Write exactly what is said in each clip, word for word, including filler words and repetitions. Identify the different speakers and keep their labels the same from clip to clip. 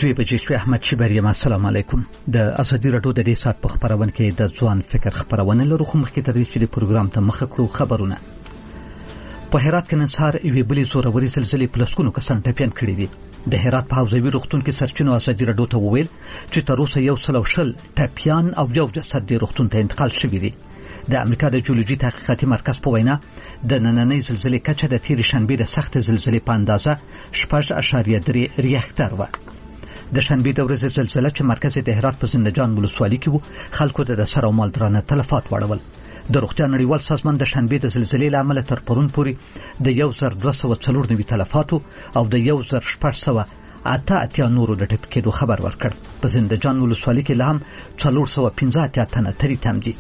Speaker 1: دوی بجې شوې. احمد شبریم، السلام علیکم. د ازادي راډیو د دې سات په خبرونه کې د ځوان فکر خبرونه لرو، خو مخکې تر دې چې د پروګرام ته مخه کړو خبرونه. په هرات کې نن سهار یوې بلې زورورې زلزلې په لسګونو کسان ټپیان کړي دي. د هرات په حوزوي روغتون کې سرچینو ازادي راډیو ته وویل چې تر اوسه یو سل او شل ټپیان او یو جسد د روغتون ته انتقال شوی دی. د امریکا د جیولوژي تحقیقاتي مرکز په وینا د نننۍ زلزلې کچه د تېرې شنبې د سخت زلزلې په اندازه شپږ اعشاریه درې ریاکټر و. د شنبې د ورځې زلزلې چې مرکز د هرات په زنده‌جان ولسوالۍ کې وو، خلکو ته د سر او مال درانه تلفات واړول. د روغتیا نړیوال سازمان د شنبې د زلزلې له امله تر پرون پورې د یو زر دوه سوه څلور نوي تلفاتو او د یو زر شپږ سوه اته اتیا نورو د ټپي کېدو خبر ورکړ. په زنده‌جان ولسوالۍ کې لا هم څلور سوه پنځه اتیا تنه تری تم دي.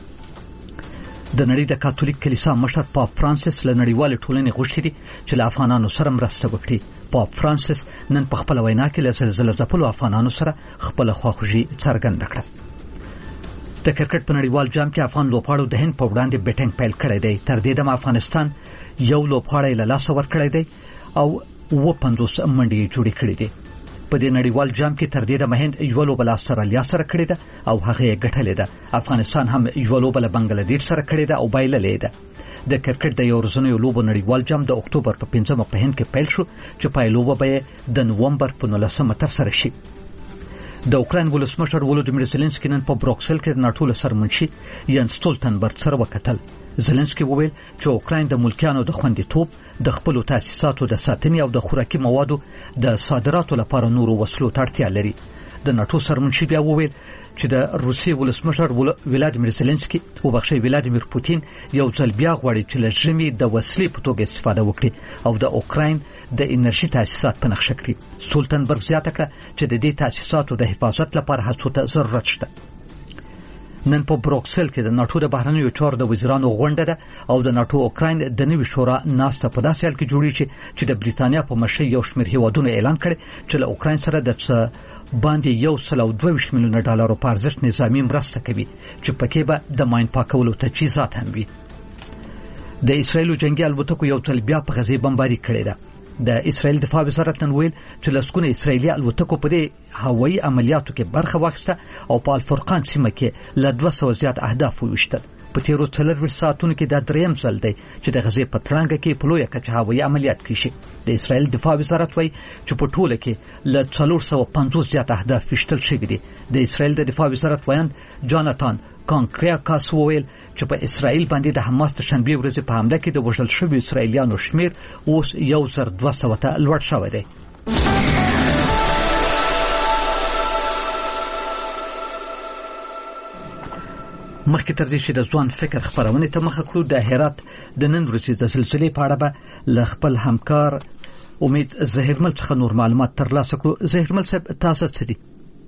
Speaker 1: د نړۍ د کاتولیک کلیسا مشر پاپ فرانسیس له نړیوال ټولنې غوښتي دي چې له افغانانو سره مرسته وکړي. پاپ فرانسیس نن په خپل وینا کې له زلزلې ځپلو افغانانو سره خپل خواخوږي څرګنده کړه. د کرکټ په نړیوال جام کې افغان لوبغاړو د هند په وړاندې بیټینګ پیل کړی دی. تر دې دمه افغانستان یو لوبغاړی له لاسه ورکړی دی او اوه پنځوس منډې جوړې کړې دي. په دې نړیوال جام کې تر دې دمه هند یو لوبه له استرالیا سره کړې ده او هغه یې ګټلې ده. افغانستان هم یو لوبه له بنگلادیش سره کړې ده او بایللې ده. د کرکټ د یو ورځنیو لوبو نړیوال جام د اکتوبر په پنځمه په هند کې پیل شو چې پایلوبه به د نومبر په نولسمه ترسره شي. د اوکراین ولسمشر ولودیمیر زيلنسکي نن په بروکسل کې د ناټو له سرمنشي ینس سټولټنبرګ سره وکتل. زيلنسکي وویل چې اوکراین د ملکیانو د خوندیتوب، د خپل تاسیساتو د ساتنې او د خوراکي موادو د صادراتو لپاره نورو وسلو ته اړتیا لري. د ناټو سرمنشي بیا وویل چې د روسي ولسمشر ولادیمیر زيلنسکي او بخښي ولادیمیر پوتین یو ځل بیا غواړي چې له ژمي د وسلې په توګه استفاده وکړي او د اوکراین د انرژي تاسیسات په نقشه کړي. سټولټنبرګ زیاته کړه چې د دې تاسیساتو د حفاظت لپاره هڅو ته ضرورت شته. نن په بروکسل کې د ناټو د بهرنیو چارو د وزیرانو غونډه ده او د ناټو اوکراین د نوي شورا ناسته په داسې حال کې جوړیږي چې د بریتانیا په مشرۍ یو شمېر هیوادونو اعلان کړي چې له اوکراین سره د باندې یو سل او دوه ویشت میلیونه ډالرو په ارزښت نظامي مرسته کوي چې پکې به د ماین پاکولو تجهیزات هم وي. د اسرایلو جنگي الوتکو یو ځل بیا په غزې بمباري کړې ده. د اسرایل دفاع وزارت نن ویل چې لسګونه اسرایلي الوتکو په دې هوایي عملیاتو کې برخه واخیسته او په الفرقان سیمه کې له دوه سوه زیات اهداف وویشتل. په تیرو څلورویشت ساعتونو کې دا دریم ځل دی چې د غزې په تړانګه کې په لویه کچه هوایي عملیات کیږي. د اسرایل دفاع وزارت وایي چې په ټوله کې له څلور سوه پنځوس زیات اهداف ویشتل شوي دي. د اسرایل د دفاع وزارت وایي جاناتان کانکریاکاس وویل چې په اسرایل باندې د حماس د شنبې ورځې په حمله کې د وژل شویو اسرایلیانو شمیر اوس یو زر دوه سوه ته لوړ شوی دی. مخکې تر دې چې د ځوان فکر خبرونه ته مخه کړو، د هرات د نن ورځې د زلزلې په اړه به له خپل همکار امید زهیرمل څخه نور معلومات ترلاسه کړو. زهیرمل صاحب، تاسو څه دي؟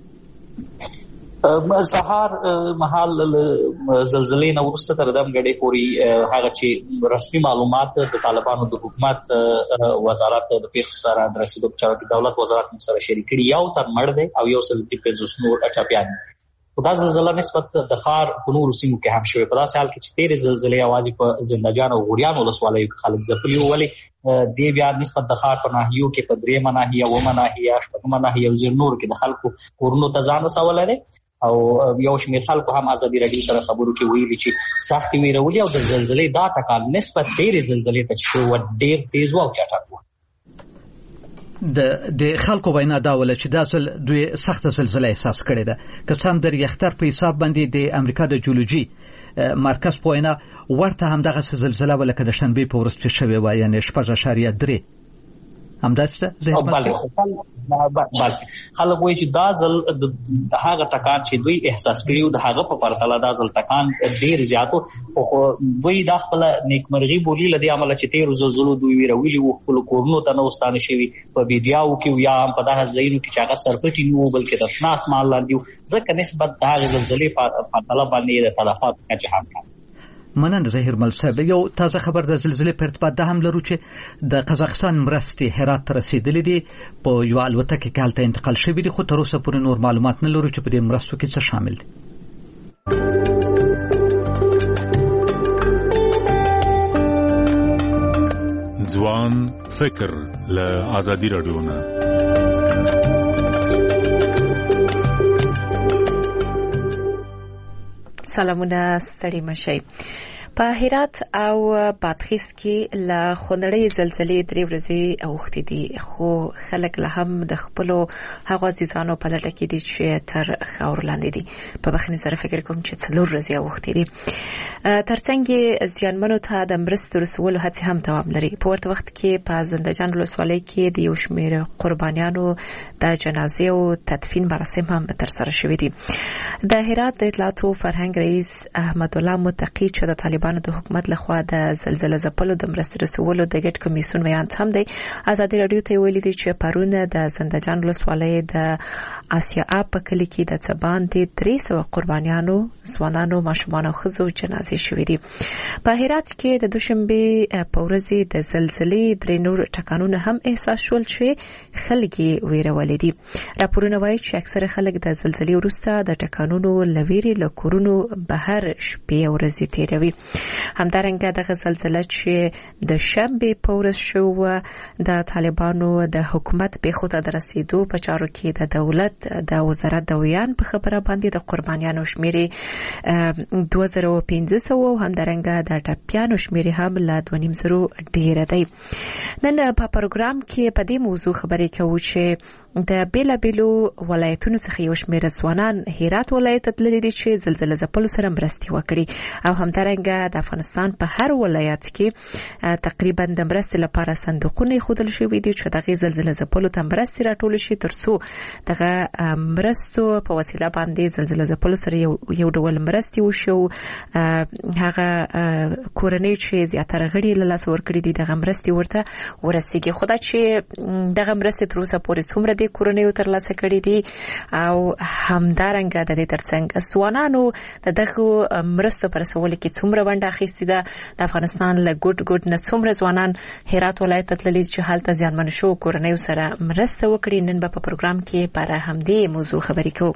Speaker 2: سهار مهال زلزلې نه وروسته تر دم غړې پوری هغه چې رسمي معلومات د طالبانو د حکومت وزارت د پیښو سره د رسیدو چارو دولت وزارت سره شریک کړي. یو تر مړ دی او یو سل پنځوس نور اچاپیان. دا زلزلہ نسبت د خار په نورو سیمو کې هم شوې. په داسې حال کې چې تیرې زلزلې اوازې په زنده‌جان او غوریان ولسوالیو کې خلک ځپلي وو، ولې دې بیا نسبت د خار په ناحیو کې په درېیمه ناحیه، اوومه ناحیه، شپږمه ناحیه او ځینو نورو کې د خلکو کورونو ته ځان رسولی دی. او یو شمېر خلکو هم ازادي راډیو سره خبرو کې ویلي چې سختې ویرولې او د زلزلې دا ټکان نسبت تیرې زلزلې ته چې و ډېر تیز و او چټک و.
Speaker 1: د د خلکو وینا دا ول چې دا ځل دوی سخت زلزلې احساس کړې ده. که څه هم د ریختر په حساب باندې د امریکا د جیولوژي مرکز په وینا ورته هم دغه زلزلہ ولکه د شنبې په ورځ چې شوې و، یعنی شپږ اعشاریه درې همداسته زه
Speaker 2: بله خلک وایي چې دا ځل هغه ټکان چې دوی احساس کړي د هغه په پرتله دا ځل ټکان ډیر زیاتو. خو دوی دا خپل نیکمرغي بولی لدی عمل چې تیر زلزلو دوی ویرولی وو خپل کورونو ته نو ستانه شوی په ویډیو کې یا په دغه ځایونو کې چې هغه سرپټي نو بلکې د شناس مال لاندې ځکه نسبت دا زلزلې په پرتله باندې د تلفات کچه هم
Speaker 1: مننه زهیرمل صاحب. یو تازه خبر د زلزلې په ارتباط ده هم لرو چې د قزاقستان مرستې هرات ته رسیدلې دي. په یو الوتکه کې هلته انتقال شوي دي، خو تر اوسه پورې نور معلومات نه لرو چې په دې مرستو کې څه شامل دي.
Speaker 3: ځوان فکر له ازادي راډیو نه سلامونه، ستړي مشئ. په هرات او بادغیس کې له خونړۍ زلزلې درې ورځې اوښتې دي، خو خلک له هم د خپلو هغو عزیزانو په لټه کې دي چې تر خاورو لاندې دي. په بخښنې سره فکر کوم چې څلور ورځې اوښتې دي. ترڅنګ یې زیانمنو ته د مرستو رسولو هڅې هم دوام لري. په ورته وخت کې په زنده جان ولسوالۍ کې د یو شمېر قربانیانو د جنازې او تدفین مراسم هم ترسره شوي دي. د هرات د اطلاعاتو فرهنګ رئیس احمد الله متقی چې د طالبانو د حکومت لخوا د زلزلې ځپلو د مرستې رسولو د ګډ کمیسیون ویاند هم دی، ازادي رادیو ته ویلي دي چې پرون د زنده جان ولسوالۍ د آسیا اپ په کلي کې د څبان د درې سوه قربانیانو، ځوانانو، ماشومانو او ښځو جنازې شوې دي. په هرات کې د دوشنبه په ورځ د زلزلې درې نور ټکانونه هم احساس شول چې خلک یې ویرولې دي. راپورونه وایي چې اکثره خلک د زلزلې وروسته د ټکانونو لویري له کورونو بهر شپې او ورځې تیروي. همدارنګه دغه زلزله چې د شنبه په ورځ شو د طالبانو د حکومت په خو ته د رسیدو په چارو کې د دولت د وزارت د ویان په خبره باندې د قربانیانو شمیرې دوه زره او پنځه سوه او همدارنګه د ټپیانو شمیرې هم له دوه نیم زرو ډیره دی. نن په پروګرام کې په دې موضوع خبرې کوو چې د بیلابیلو ولایتونو څخه یو شمېر ځوانان هرات ولایت ته تللي دي چې زلزلې ځپلو سره مرستې وکړي، او همدارنګه د افغانستان په هر ولایت کې تقریبا د مرستې لپاره صندوقونه ایښودل شوي دي چې دغه زلزلې ځپلو ته مرستې راټولې شي، ترڅو دغه مرستو په وسیله باندې زلزلې ځپلو سره یو یو ډول مرستې وشي. هغه کورنۍ چې زیاتره غړي له لاسه ورکړي دي دغه مرستې ورته ورسیږي. خو دا چې دغه مرستې تر اوسه پورې څومره د کورنیو ترلاسه کړي دي او همدارنګه د دې ترڅنګ ځوانانو د دغه مرستو پر رسولو کې څومره ونډه اخیستې ده. د افغانستان له ګوټ ګوټ نه څومره ځوانان هرات ولایت ته تللي چې هلته زیانمن شو کورنیو سره مرسته وکړي. نن به په پروګرام کې پر همدې موضوع خبرې کوو.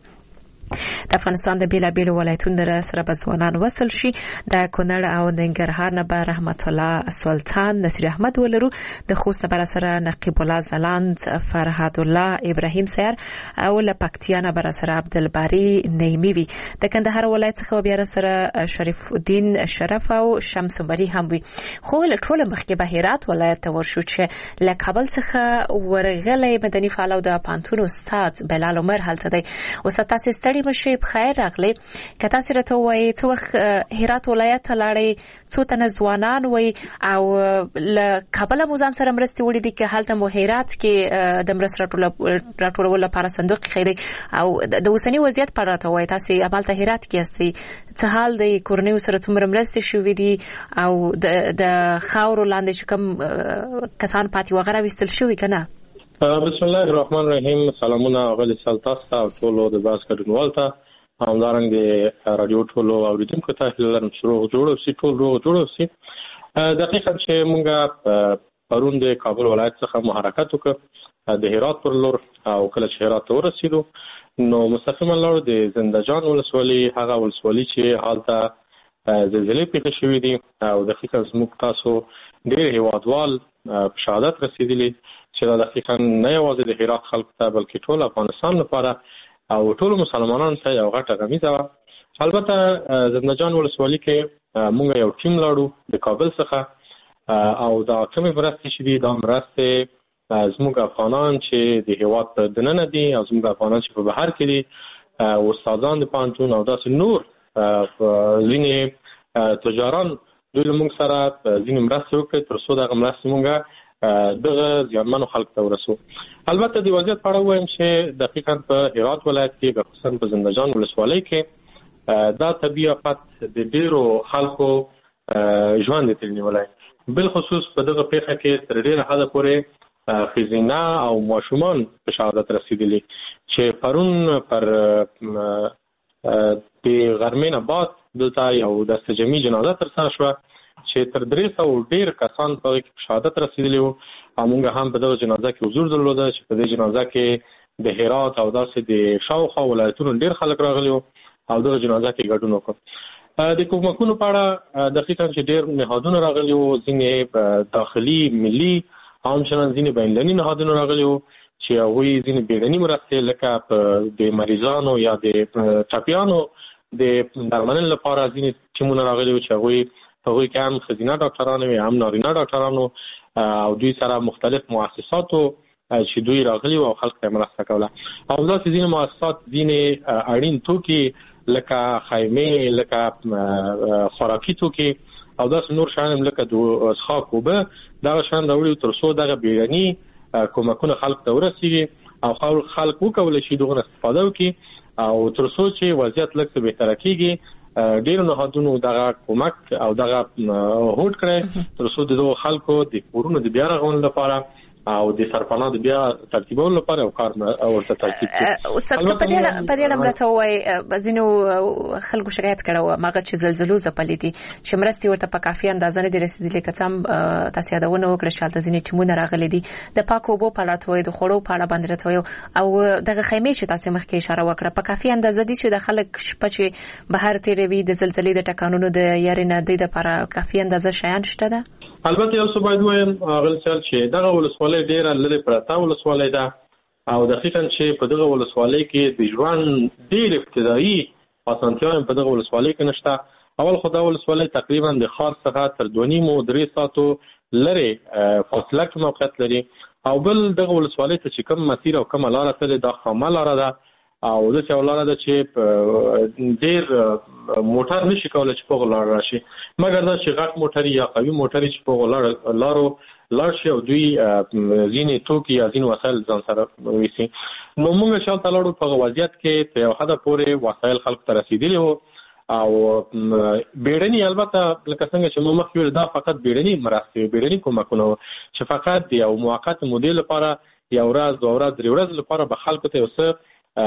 Speaker 3: د افغانستان د بیلابیلو ولایتونو سره به ځوانان وصل شي. د کونړ او ننګرهار نه به رحمت الله سلطان، نصیر احمد ولرو. د خوست نه به سره نقیب الله زلاند، فرهاد الله ابراهیم سیر، او له پکتیا نه به سره عبدالباری نیمی وي. د کندهار ولایت څخه بیا سره شریف الدین شرف او شمس بری هم وي. خو له ټوله مخکې به هرات ولایت ته ورشو چې له کابل څخه ورغلی مدني فعال او د پانتون استاد بلال عمر هلته دی. استاد تاسو ستړي مشي بخیر راغلی. که تاسو راته وایي څو وخت هرات ولایت ته لاړئ، څو تنه ځوانان وي او له کابل مو ځان سره مرستې وړي دي، که هلته مو هرات کې د مرستې راټولولو لپاره صندوق خیري او د اوسني وضعیت په اړه راته وایي. تاسو همالته هرات کې یاستئ، څه حال دی؟ کورنیو سره څومره مرستې شوي دي او د خاورو لاندې چې کوم کسان پاتې وغیره ویستل شوي که نه؟
Speaker 4: بسم الله الرحمن الرحیم. سلامونه غلی سلطاسته او ټولو د باز کډنوال ته، همدارنګ د رادیو ټولو اوریدونکو ته هیله لرم چې روغ جوړ اوسئ، ټول روغ جوړ اوسئ. دقیقاً چې موږ پرون د کابل ولایت څخه مو حرکت وکړ د هرات پر لور، او کله چې هرات ته ورسېدو نو مستقیما لاړو د زنده جان ولسوالۍ، هغه ولسوالۍ چې هلته زلزلې پېښې شوي دي، او دقیقاً زموږ تاسو ډېر هېوادوال په شهادت رسېدلي چې دا دقیقاً نه یوازې د هرات خلکو ته بلکې ټول افغانستان لپاره او ټول مسلمانانو ته یو غټه غمیزه وه. البته زنده جان ولسوالۍ کې موږ یو ټیم لاړو د کابل څخه، او دا کومې مرستې چې دي دا مرستې زموږ افغانان چې د هېواد په دننه دي او زموږ افغانان چې په بهر کې دي، استادان د پوهنتون او داسې نور ځینې تجاران، دوی له موږ سره ځینې مرستې وکړې تر څو دغه مرستې موږ دغه زیانمنو خلکو ته ورسو. البته د وضعیت په اړه ووایم چې دقیقاً په هرات ولایت کې خصوصا په زنده جان ولسوالۍ کې دا طبیعي افت د ډېرو خلکو ژوند یې ترې نیولی، بالخصوص په دغه پیښه کې تر ډېره حده پورې ښځینه او ماشومان په شهادت رسېدلي چې پرون پر د غرمې نه بعد دلته یو دستجمعي جنازه ترسره شوه چې تر درې سوه ډېر کسان په هغې کې په شهادت رسېدلي وو، او موږ هم په دغه جنازه کې حضور درلوده چې په دې جنازه کې د هرات او داسې د شاوخوا ولایتونو ډېر خلک راغلي وو او دغه جنازه کې ګډون وکړ. د کومکونو په اړه دقیقاً چې ډېر نهادونه راغلي وو، ځینې داخلي ملي همچنان ځینې بینالمللي نهادونه راغلي وو چې هغوی ځینې بیړني مرستې لکه د مریضانو یا د ټپیانو د درملنې لپاره ځینې ټیمونه راغلي وو چې هغوی په هغوی کې هم ښځینه ډاکټران وي، هم نارینه ډاکټرانو، او دوی سره مختلف مؤسساتو چې دوی راغلي وو او خلک ته مرسته کوله. او داسې ځینې مؤسسات ځینې اړین توکي لکه خیمې، لکه خوراکي توکي او داسې نور شیان هم لکه د څښاک اوبه، دغه شیان راوړي تر څو دغه بیړني کومکونه خلکو ته ورسېږي او خلک وکولی شي دغه استفاده وکړي او تر څو چې وضعیت لږ څه بهتره کېږي. ډېرو نهادونو دغه کومک او دغه هوډ کړی تر څو د دغو خلکو د کورونو د بیا رغونې لپاره او د سرپناه د بیا ترتیبولو لپاره او کار ورته ترتیب کړي.
Speaker 3: استاد په دې په دې اړه مرسته وایي ځینو خلکو شکایت کړو ماغه چې زلزلو ځپلې دي چې مرستې ورته په کافي اندازه نه دي رسیدلې، که څه هم تاسو یادونه وکړه چې هلته ځینې ټیمونه راغلي دي د پاکو اوبو په اړه وایي، د خوړو په اړه باندې راته وایي، او دغه خیمې چې تاسو مخکې اشاره وکړه په کافي اندازه دي چې د خلک شپه چې بهر تیروي د زلزلې د ټکانونو د یاري نه د لپاره کافي اندازه شیان شته ده؟
Speaker 4: البته یو څه باید وایم غل چل چې دغه ولسوالۍ ډیره لري پرته ولسوالۍ ده او دقیقاً چې په دغه ولسوالۍ کې د ژوند ډیر ابتدایي اسانتیاوې په دغه ولسوالۍ کې نشته. اول خو دا ولسوالۍ تقریبا د ښار څخه تر دوه نیمو درې ساعتو لري فاصله کې موقعیت لري او بل دغه ولسوالۍ ته چې کوم مسیر او کومه لاره تللی دا خامه لاره ده او داسې یو لاره ده چې ډېر موټر نشي کولی چې په هغه لاره راشي، مګر دا چې غټ موټر یا قوي موټر چې په هغه لارو لاړ شي او دوی ځینې توکي یا ځینې وسایل ځان سره ویسي. نو موږ چې هلته لاړو په هغه وضعیت کې په یو حده پورې وسایل خلکو ته رسېدلي وو او بیړني، البته لکه څنګه چې موږ مخکې ویل دا فقط بیړني مرستې، بیړني کومکونه وو چې فقط د یو موقت مودې لپاره یو ورځ دوه ورځ درې ورځې لپاره به خلکو ته یو څه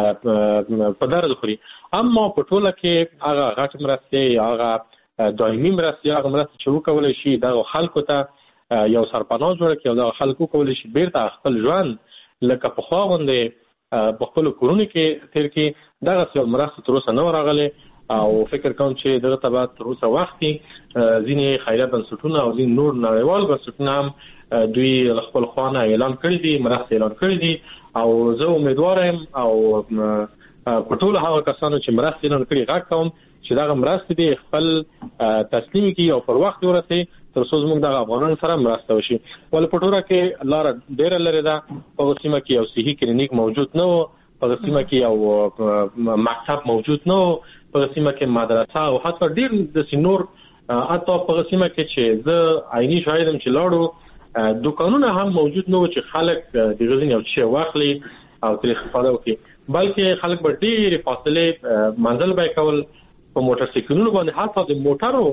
Speaker 4: په درد خوري. اما په ټوله کې هغه غټ مرستې، هغه دایمي مرستې، هغه مرستې چې وکولی شي دغه خلکو ته یو سرپناه جوړه کړي او دغه خلک وکولی شي بیرته خپل ژوند لکه پخوا غوندې په خپلو کورونو کې تېر کړي، دغسې یو مرستې تر اوسه نه وه راغلې او فکر کوم چې دغه ته به تر اوسه وخت ځینې خیریه بنسټونه او ځینې نور نړیوال بنسټونه هم دوی له خپل خوا نه اعلان کړي دي، مرستې اعلان کړي دي او زه امیدوار یم او په ټولو هغه کسانو چې مرستې اعلان کړي غږ کوم چې دغه مرستې دي خپل تسلیم کړي او پر وخت ورسوي تر څو زموږ دغه افغانانو سره مرسته وشي. ولې په ټوله کې لاره ډېره لرې ده، په هغه سیمه کې یو صحي کلینیک موجود نه و، په هغه سیمه کې یو مکتب موجود نه و، په هغه سیمه کې مدرسه او حتی ډېر داسې نور، حتی په هغه سیمه کې چې زه عیني شاهد یم چې لاړو دوکانونه هم موجود نه و چې خلک د غزین یو شی واخلي او ترې استفاده وکړي، بلکې خلک به ډېرې فاصلې منزل به کول په موټر سایکلونو باندې، حتی د موټرو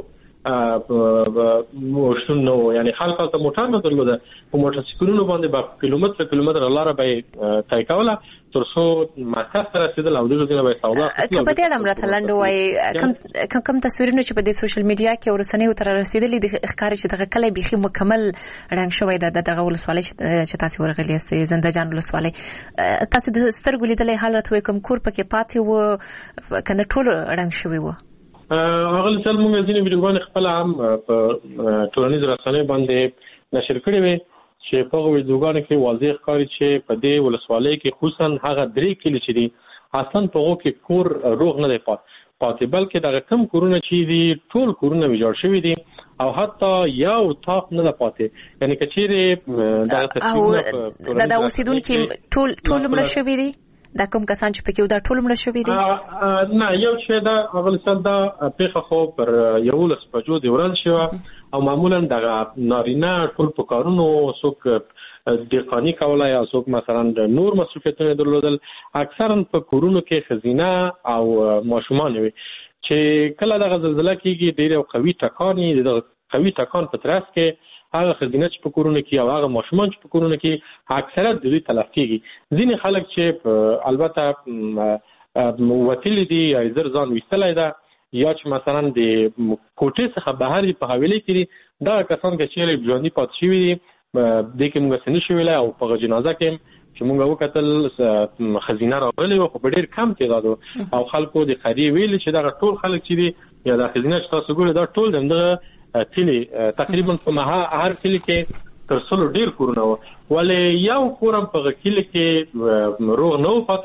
Speaker 4: شتون نه و، یعنې خلک هلته موټر نه درلوده، په موټر سایکلونو باندې به کیلومتره کیلومتره لاره به یې طی کوله تر څو مرکز ته رسېدل او دغه ځایونه به یې سودا اخیستل.
Speaker 3: که په دې اړه راته لنډ ووایي کوم تصویرونه چې په دې سوشل میډیا کې او رسنیو ته رارسېدلي دي ښکاري چې دغه کلی بیخي مکمل ړنګ شوی ده د دغه ولسوالۍ چې تاسې ورغلي یاستئ زنده جان ولسوالۍ. تاسې د سترګو لیدلی حال راته وایي کوم کور پکې پاتې و که نه ټول ړنګ شوي وو؟
Speaker 4: هغه لسل موږ ځینې ویډیوګانې خپله هم په ټولنیزو رسنیو باندې نشر کړې وې چې په هغو ویډیوګانو کې واضح ښکاري چې په دې ولسوالۍ کې خصوصا هغه درې کلي چې دي اصلا په هغو کې کور روغ نه دی پاتې، بلکې دغه کم کورونه چې دي ټول کورونه ویجاړ شوي دي او حتی یو طاق نه ده پاتې، یعنې که چیرې دغه تصویرونه
Speaker 3: د د اوسېدونکي ټول ټول مړه شوي دي، دا کوم کسان چې پکې دا ټول مړه شوي دي؟
Speaker 4: نه، یو چې دا افغانستان دا پیښه خو پر یولس بجو د ورځې شوه او معمولا دغه نارینه ټول په کارونو څوک دهقاني کولای او څوک مثلا نور مصروفیتونه درلودل، اکثرا په کورونو کې ښځینه او ماشومان وي چې کله دغه زلزله کېږي ډېر یو قوي ټکان یې دغه قوي ټکان په ترڅ کې هغه ښځینه چې په کورونو کې او هغه ماشومان چې په کورونو کې اکثریت د دوی تلف کېږي. ځینې خلک چې البته وتلي دي یا زر ځان ویستلی ده یا چې مثلا د کوټې څخه بهر دي په حویلۍ کې دي، دغه کسان که چیرې ژوندي پاتې شوي دي دې کې موږ څه نشو ویلی او په هغه جنازه کې چې موږ وکتل ښځینه راغلې وه خو په ډېر کم تعداد او خلکو د خیریې ویلي چې دغه ټول خلک چې دي یا دا ښځینه چې تاسو ګورئ دا ټول د همدغه کلي تقریبا په هر کلي کې تر سلو ډېر کورونه وه، ولې یو کور هم په هغه کلي کې روغ نه و پاتې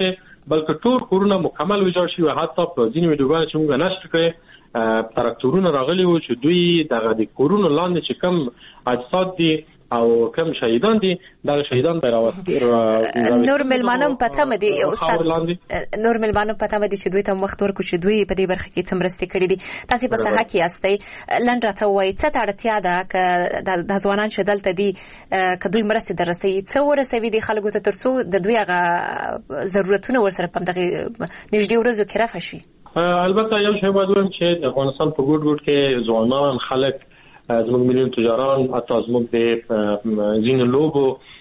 Speaker 4: بلکې ټول کورونه مکمل ویجاړ شي او حتی په ځینې ویډیوګانو چې موږ نشر کړې تراکتورونه راغلي وو چې دوی دغه د کورونو لاندې چې کم اجساد دي او کم شهیدان دي دا شهیدان به راوستي
Speaker 3: نور ملمانم پته مدي استاد نور ملمانم پته مدي چې دوی ته وخت ورکو چې دوی په دې برخه کې څمرستي کړې دي تاسو په ساحه کې استئ لنډ راته وایي څه اړتیا ده ک د ځوانان چې دلته دي ک دوی مرستې درسي څو ورسوي دي خلکو ته ترڅو د دوی هغه ضرورتونه ورسره په دغه نږدې ورځو کې رافه شي.
Speaker 4: البته یو شی باید وایم چې د افغانستان په ګوټ ګوټ کې ځوانان خلک زموږ مليون تجاران حتی زموږ د ځینو لوبو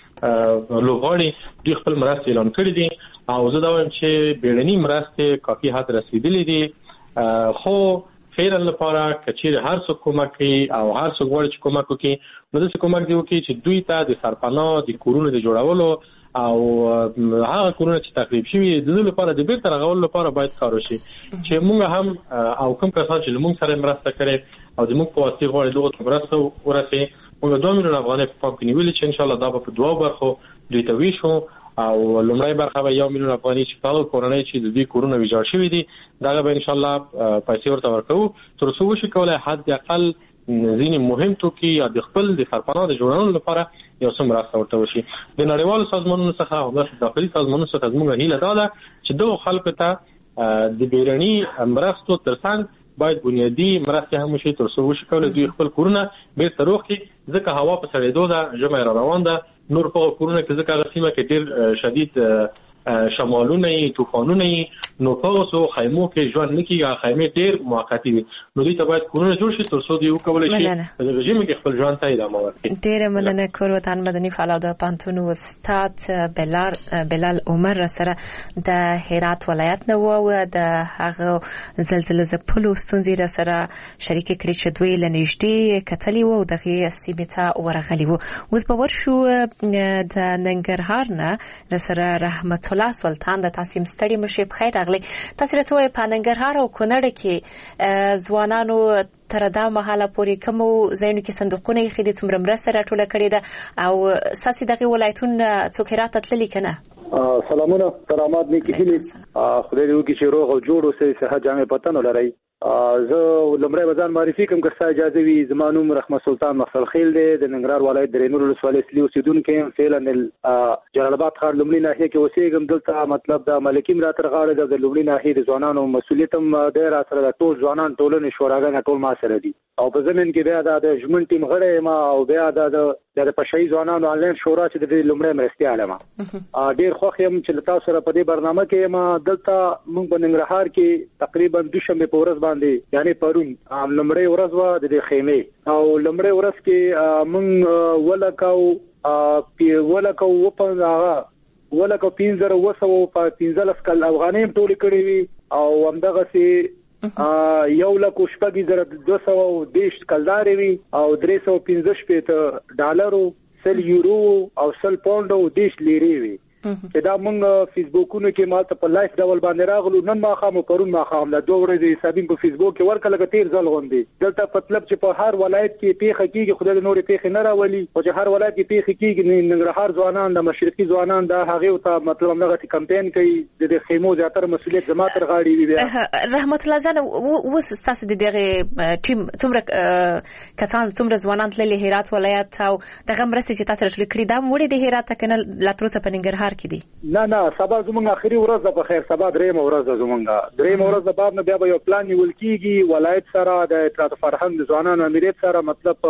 Speaker 4: لوبغاړي دوی خپل مرستې اعلان کړې دي او زه دا وایم چې بیړني مرستې کافي حد رسیدلې دي خو خیر لپاره کچیر هر څوک کومک کوي او هر څوک غواړي چې کومک وکړي نو د کومک دی وکړي چې دوی ته د سرپناه د کورونو د جوړولو او هغه کورونه چې تخریب شوي د دې لپاره د بیرته رغولو لپاره باید کار وشي چې موږ هم او کوم کسان چې موږ سره مرسته کړي او د موږ په واسطه غواړي دغه مرسته ورسي موږ دوه میلیون افغانۍ په پام کې نیولې چې ان شاء الله دا په دوه برخو دوی ته ویشو او لومړی برخه به یو میلیون افغانۍ چې په کورنۍ چې د دې کورونه ویجاړ شوي دي دا به ان شاء الله پیسې ورته ورکوو تر څو وشي کولای حد اقل ځینې مهم توکي یا د خپل د سرپناه د جوړولو لپاره یو څه مرسته ورته وشي. د نړیوالو سازمانونو څخه او د داخلي سازمانونو څخه زموږ هیله دا ده چې دغه خلکو ته د بیرني مرستو ترڅنګ باید بنیادی مرستې هم وشي تر څو وشي کولای دوی خپل کورونه بیرته روغ کړي ځکه هوا په سړېدو ده ژمی را روان ده نور په کورونه کې ځکه هغه سیمه کې ډېر شدید شمالونه یې طوفانونه یې نو په اوسو خیمو کې ژوند نه کېږي خیمې ډېر موقتي وي نو دوی ته باید کورونه جوړ شي تر څو دوی وکولی شي په دغه ژمي کې خپل ژوند ته ادامه ورکړي.
Speaker 3: ډېره مننه کور مدني فعال او د پوهنتون استاد بلال بلال عمر سره د هرات ولایت نه و د هغه زلزلې ځپلو ستونزې سره شریک کړي چې دوی له نږدې کتلې وو دغه سیمې ته ورغلي وو. اوس به ورشو د ننګرهار نه سره رحمت الله سلطان د تاسو مستړي مشه په خیر اغلی تاسو راته وای په ننګرهار او کونړ کې ځوانانو تر دا مهاله پورې کوم زینو کې صندوقونه یې خېدي څومره مرسته راټوله کړې ده او ساسي دغه ولایتونه څوک هرات تللی کنه.
Speaker 5: سلامونه کرامات نیکی هیله خدای دې وکړي چې روغ او جوړ اوسئ صحت جامع پتن ولرئ. زه لمړی وزن معرفي کوم که ستا اجازه وي زما نوم رحمت سلطان مخصل خیل دی د ننګرهار ولایت د رینور ولسوالۍ اصلي اوسېدونکی یم فعلا جلال آباد ښار لومړۍ ناحیه کې اوسېږم دلته مطلب د ملکي ملا تر غاړې د لومړۍ ناحیې د ځوانانو مسؤلیت هم دی راسره د ټول ځوانان ټولنې شوراګانې ټول ما سره دي او په زمین کې بیا د ژمن ټیم غړی یم او بیا د د پشهي ځوانانو آنلاین شورا چې د دې لومړی مرستیال یم ډېر خوښ یم چې له تاسو سره په دې برنامه کې یم. دلته موږ په ننګرهار کې تقریبا دوشنبه په ورځ باندې یعنی پرون لمړی ورځ و د دې خیمه او لمړی ورځ کې موږ ولکاو پی ولکاو په هغه ولکاو پینځه وسو په پینځه کال افغانۍ ټول کړی وي او همدغه سي یو لکه شپږ زره دوه سوه دیش کلدارې وي او درې سوه پنځه شپېته ډالرو سل یورو او سل پاونډ او دیش لیرې وي چې دا موږ فیسبوکونو کې ماته په لایف ډول باندې راغلو نن ماښام او پرون ماښام دا دوه ورځې حسابین په فیسبوک کې ورکه لکه تیر ځل غوندې دلته مطلب چې په هر ولایت کې پیښه کېږي خدای دې نورې پیښې نه راولي او چې هر ولایت کې پیښه کېږي ننګرهار ځوانان د مشرقي ځوانان دا هغې ته مطلب همدغسې کمپین کوي د دې خیمو زیاتره مسؤلیت زما تر غاړې وي. بیا
Speaker 3: رحمت الله جان اوس ستاسو د دغه ټیم څومره کسان څومره ځوانان تللي هرات ولایت او دغه مرستې چې تاسو راټولې کړي دا وړي د هرات ته کنه لا تر اوسه په ننګرهار
Speaker 5: نه نه سبا زمونږ اخري ورځ ده په خیر سبا درېیمه ورځ ده زمونږ درېیمه ورځ ده بعد نه بیا به یو پلان نیول کېږي ولایت سره د اطلاعات فرهنګ د ځوانانو امیریت سره مطلب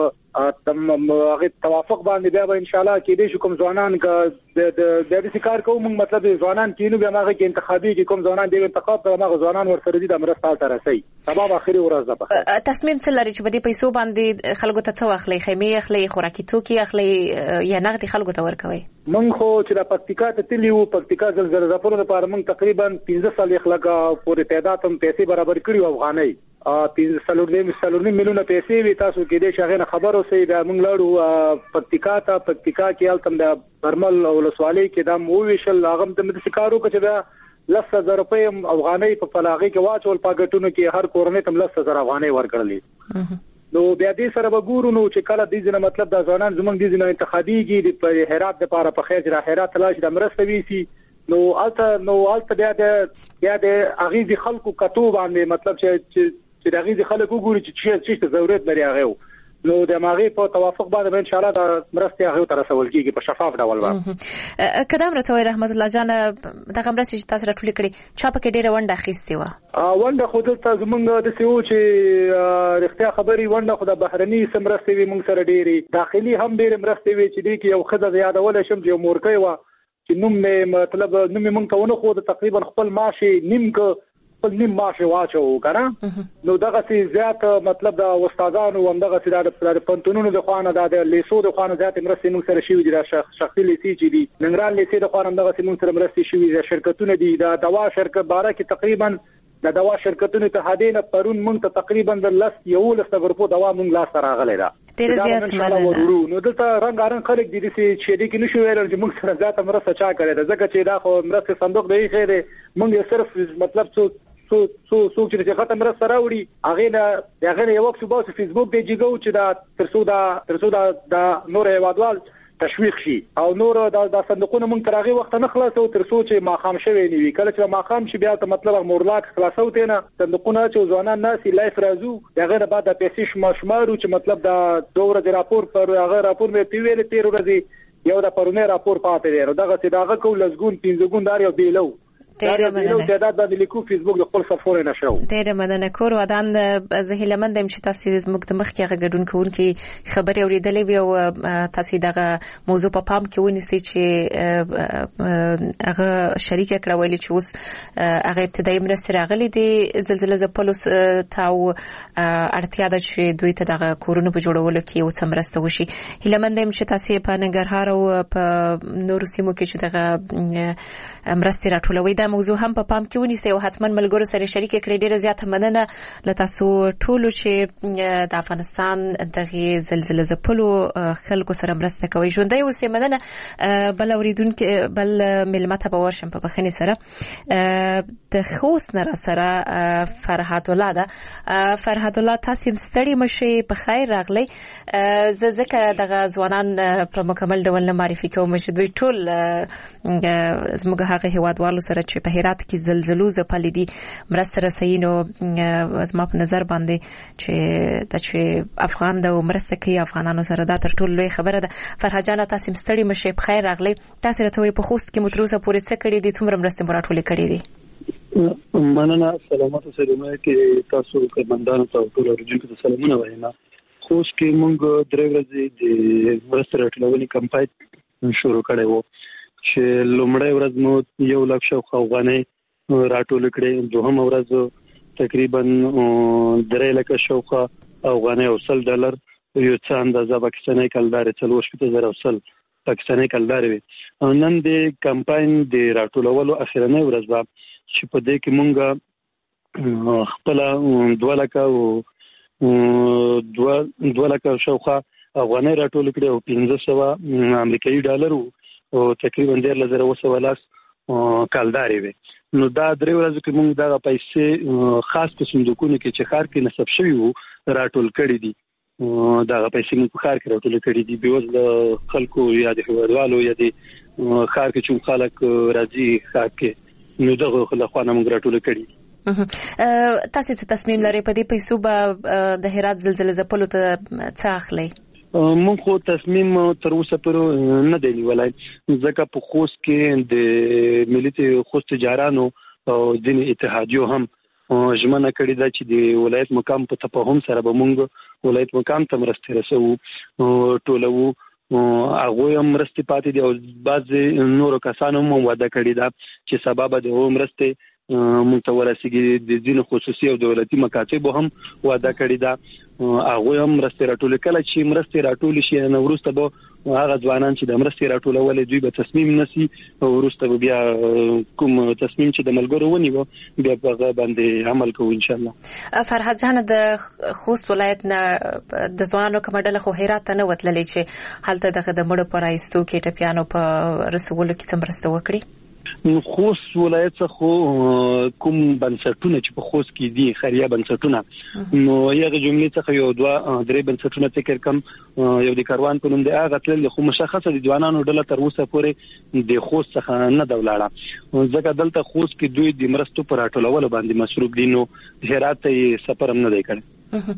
Speaker 5: هغه توافق باندې بیا به ان شاء الله کېدای شي کوم ځوانان که د داسې کار کوو موږ مطلب ځوانان کینو بیا هغه کې انتخابي کې کوم ځوانان دی انتخاب کړه هغه ځوانان ورسره دي د مرسته حال ته رسي سبا به اخري ورځ ده په
Speaker 3: تصمیم څه لري چې په دې پیسو باندې خلکو ته څه واخلي خیمې اخلي خوراکي توکي اخلي یا نغدي خلکو ته ورکوي.
Speaker 5: موږ خو چې د پکتیکا ته تللی وو پکتیکا زلزلې ځپلو لپاره موږ تقریبا پنځه څلوېښت لکه پورې تعداد هم پیسې برابر کړي وو افغانۍ پنځه څلور څلور نیم میلیونه پیسې وي تاسو کېدای شي هغې نه خبر اوسئ بیا موږ لاړو پکتیکا ته پکتیکا کې هلته هم د برمل ولسوالۍ کې دا م وویشل هغه هم داسې کار وکړه چې بیا لس زره روپۍ افغانۍ په هغې کې واچول پاکټونو کې هر کورنۍ ته هم لس زره افغانۍ ورکړلې. نو بیا دې سره به ګورو نو چې کله دې ځینه مطلب دا ځوانان زموږ دې ځینه انتخابیږي د هرات دپاره په خیر چې را هرات ته لاړ شي دا مرسته ویسي نو الته نو الته بیا د بیا د اغیزي خلکو کتو باندې مطلب چې چې د اغیزي خلکو ګوري چې چې ضرورت لري هغه نو د ماغي په توافق باندې ان شاء الله د مرستې هغه تر رسول کیږي په شفاف ډول باندې.
Speaker 3: کدام راتوي رحمت الله جان د مرستې چې تاسو راټول کړي چا په کې ډیره ونده اخیستې و
Speaker 5: ونده خو دلته زمونږ د سیو چې رښتیا خبري ونده خو د بهرني سمرستې وي مونږ سره ډيري داخلي هم ډېر مرستې وي چې دی کې یو خزه زیاده ولا شم چې مورکې و چې نوم مې مطلب نوم مونږ ته ونه خو تقریبا خپل معاش نیم ک خپل نیم معاش واچو کنه نو دغه سي زیات مطلب د استادانو هم دغه سي د پنتونونو د خوانه د لیسو د خوانه ذات مرستې موږ سره شوی دي د شخصي لیسي چې دي ننګرهار لیسي د خوانه دغه سي موږ سره مرستې شوی دي شرکتونه دي د دوا شرکت باره کې تقریبا د دوا شرکتونو ته هدینه پرون موږ ته تقریبا د لاس یو لاس غرفو دوا موږ لاس راغلی دا
Speaker 3: ډیر زیات مننه
Speaker 5: نو دلته رنگ رنگ خلک دي چې دې کې نشو ویل چې موږ سره ذات مرسته چا کړی دا ځکه چې دا خو مرسته صندوق دی خیر موږ یې صرف مطلب څو سو سو سو چې ختم را سره وړي هغه نه هغه یو وخت په فیسبوک دی جګو چې دا ترسو دا ترسو دا د نور هوادوال تشویق شي او نور د صندوقونو مونږ تر هغه وخت نه خلاصو ترسو چې ماخام شوی نیوي کله چې ماخام شي بیا ته مطلب مورلاک خلاصو ته نه صندوقونه چې ځوانان ناسي لایف رازو دغه بعد د پیسې شمارو چې مطلب دا دوره د راپور پر هغه راپور مې پیویل تیر ورځي یو د پرونه راپور پاتې دی دغه چې داغه کول لزګون پینځګون دار یو بیلو
Speaker 3: ډېر مننه
Speaker 5: تعداد باندې لیکو فیسبوک د خپل صفحو نه شو
Speaker 3: ډېر مننه کور ودان زهیلمند هم چې تاسو زموږ د مخ کې هغه ګډون کوونکې خبري اوریدلې وي او تاسو دغه موضوع په پام کې ونیسئ چې هغه شریک کړه ویلي چې اوس هغه ابتدایي مرستې راغلي دي زلزلې زپلوس تاو اړتیا ده چې دوی ته دغه کورونو په جوړولو کې او څمرسته وشي هیلمند هم چې تاسو په ننګرهار او په نورو سیمو کې چې دغه مرستې راټولوي دا موضوع هم په پام کې ونیسئ او حتما ملګرو سره شریک کړئ ډیره زیاته مننه له تاسو ټولو چې د افغانستان دغه زلزلې زپلو خلکو سره مرسته کوي ژوندۍ اوسئ مننه بل اوریدونکو بل ملمت به ورشم په بخښنې سره د خوست نه سره فرهاد الله ده فرهاد الله تاسو ستړي مشي په خیر راغلی زه ځکه دغه ځوانان په مکمل ډول نه معرفي کوم چې دوی ټول زموږ هغه هیوادوالو سره چې په هرات کې زلزلو زپلې دي مرسته رسوي نو زما په نظر باندې چې د چې افغان د مرسته کوي افغانانو سره دا تر ټولو لوی خبره ده فرهاد جان تاسو ستړي مشي په خیر راغلی تاسو راته په خوست کې متروسه پورې څه کړی دي څومره مرسته مراتولې کړې دي
Speaker 6: مننه سلامات سلامه کې تاسو کمندانو ته ټول ورجو ته سلامونه وایم خوست کې مونږ درې ورځې د مرسته راټولولې کمپاین شروع کړې وو چې لومړی ورځ مو یو لک شو افغانۍ راټول کړې دوهم ورځ تقریبا درې لک شو افغانۍ او سل ډالر یو څه اندازه پاکستاني کلدار څلور شپږ زره او سل پاکستاني کلدار وي نن د کمپاین د راټولولو اخرنۍ ورځ ده چې په دې کې مونږ خپل دوه لک او دوه لک شوخه افغانۍ راټول کړې او پنځه سوه امریکایي ډالر او تقریبا ډېر لزر وسو ولاس کالداري وي نو دا درې ورځې کې موږ دا پیسې خاص په صندوقونو کې چې خار کې نصب شوی وو راټول کړی دي دا پیسې موږ خار کې راټول کړی دي به وز خلکو یا د هوادوالو یا د خار کې چې خلک راځي خار کې نو دغه خلکو موږ راټول کړی
Speaker 3: تاسو ته تصمیم لرئ په دې پیسو به د هرات زلزلې زپلو ته څه اخلي
Speaker 6: مونږ خو تصمیم تر اوسه پر نه دی نیولای ځکه په خوست کې د ملي خوست جارانو او د اتحادیو هم ژمنه کړې ده چې د ولایت مقام په تفاهم سره به مونږ ولایت مقام ته مرسته رسو ټولو هغه هم مرسته پاتې دي او بعض نورو کسانو هم وعده کړې ده چې سبب د مرسته مونږ ته ورسیږي د دین خصوصي او دولتي مکاتب هم وعده کړی دا هغه هم مرسته راټول کله چې مرسته راټول شي نو ورسته به هغه ځوانان چې د مرسته راټولول دوی به تصمیم نسی او ورسته بیا کوم تصمیم چې د ملګرو ونیو بیا په باندې عمل کوو ان شاء الله
Speaker 3: فرهاد جان د خوست ولایت نه د ځوانانو کمډله خو هرات نه وتللې چې حالت دغه د مړو پر ایستو کې ټپیانو په رسولو کې څه مرسته وکړي
Speaker 6: خوست ولایت څخه کوم بنسټونه چې په خوست کې دي خیریه بنسټونه نو یغه جملې څخه یو دوه درې بنسټونه فکر کم یو د کاروان په نوم دی هغه تل خو مشخصه د ځوانانو ډله تر اوسه پورې د خوست څخه نه دولاړه ځکه دلته خوست کې دوی د مرستو پر اټولولو باندې مصروف دي نو هرات ته سفر هم نه دی کړی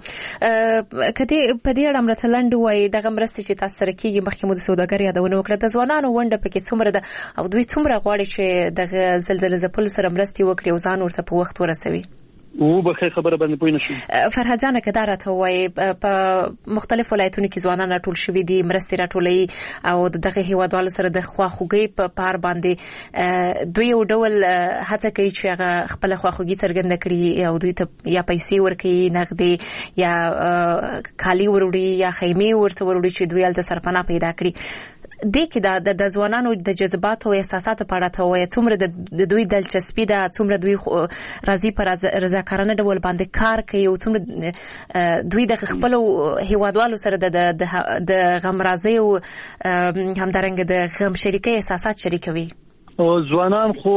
Speaker 3: کدی په دې اړه مرتلند وای دغه مرستې چې تاسو سره کیږي مخکې مو د سوداګر یادونه وکړه د ځوانانو ونده پکې څومره ده او دوی څومره غواړي چې دغه زلزلې ځپلو سره مرستې وکړي او ځان ورته په وخت ورسوي
Speaker 6: او به خبره باندې پوه نشو
Speaker 3: فرهاد جان کدارت وای په مختلف ولایتونو کې ځوانان راټول شوي دي مرستې راټولي او دغه هیوادوالو سره د خواخوږي په پار باندې دوی یو ډول هڅه کوي چې هغه خپل خواخوږي څرګنده کړي او دوی ته یا پیسې ورکړي نغدي یا کالي وروړي یا خیمه ورته وروړي چې دوی الته سرپناه پیدا کړي د کې د ځوانانو د جذبات او احساسات په اړه ته وای څومره د دوی دلچسپي ده څومره دوی راضي پر رضاکارانه ډول باندې کار کوي او څومره دوی د خپل هیوادوالو سره د د غم راضي او همدارنګه د غم شریکي احساسات شریکوي
Speaker 6: ځوانان خو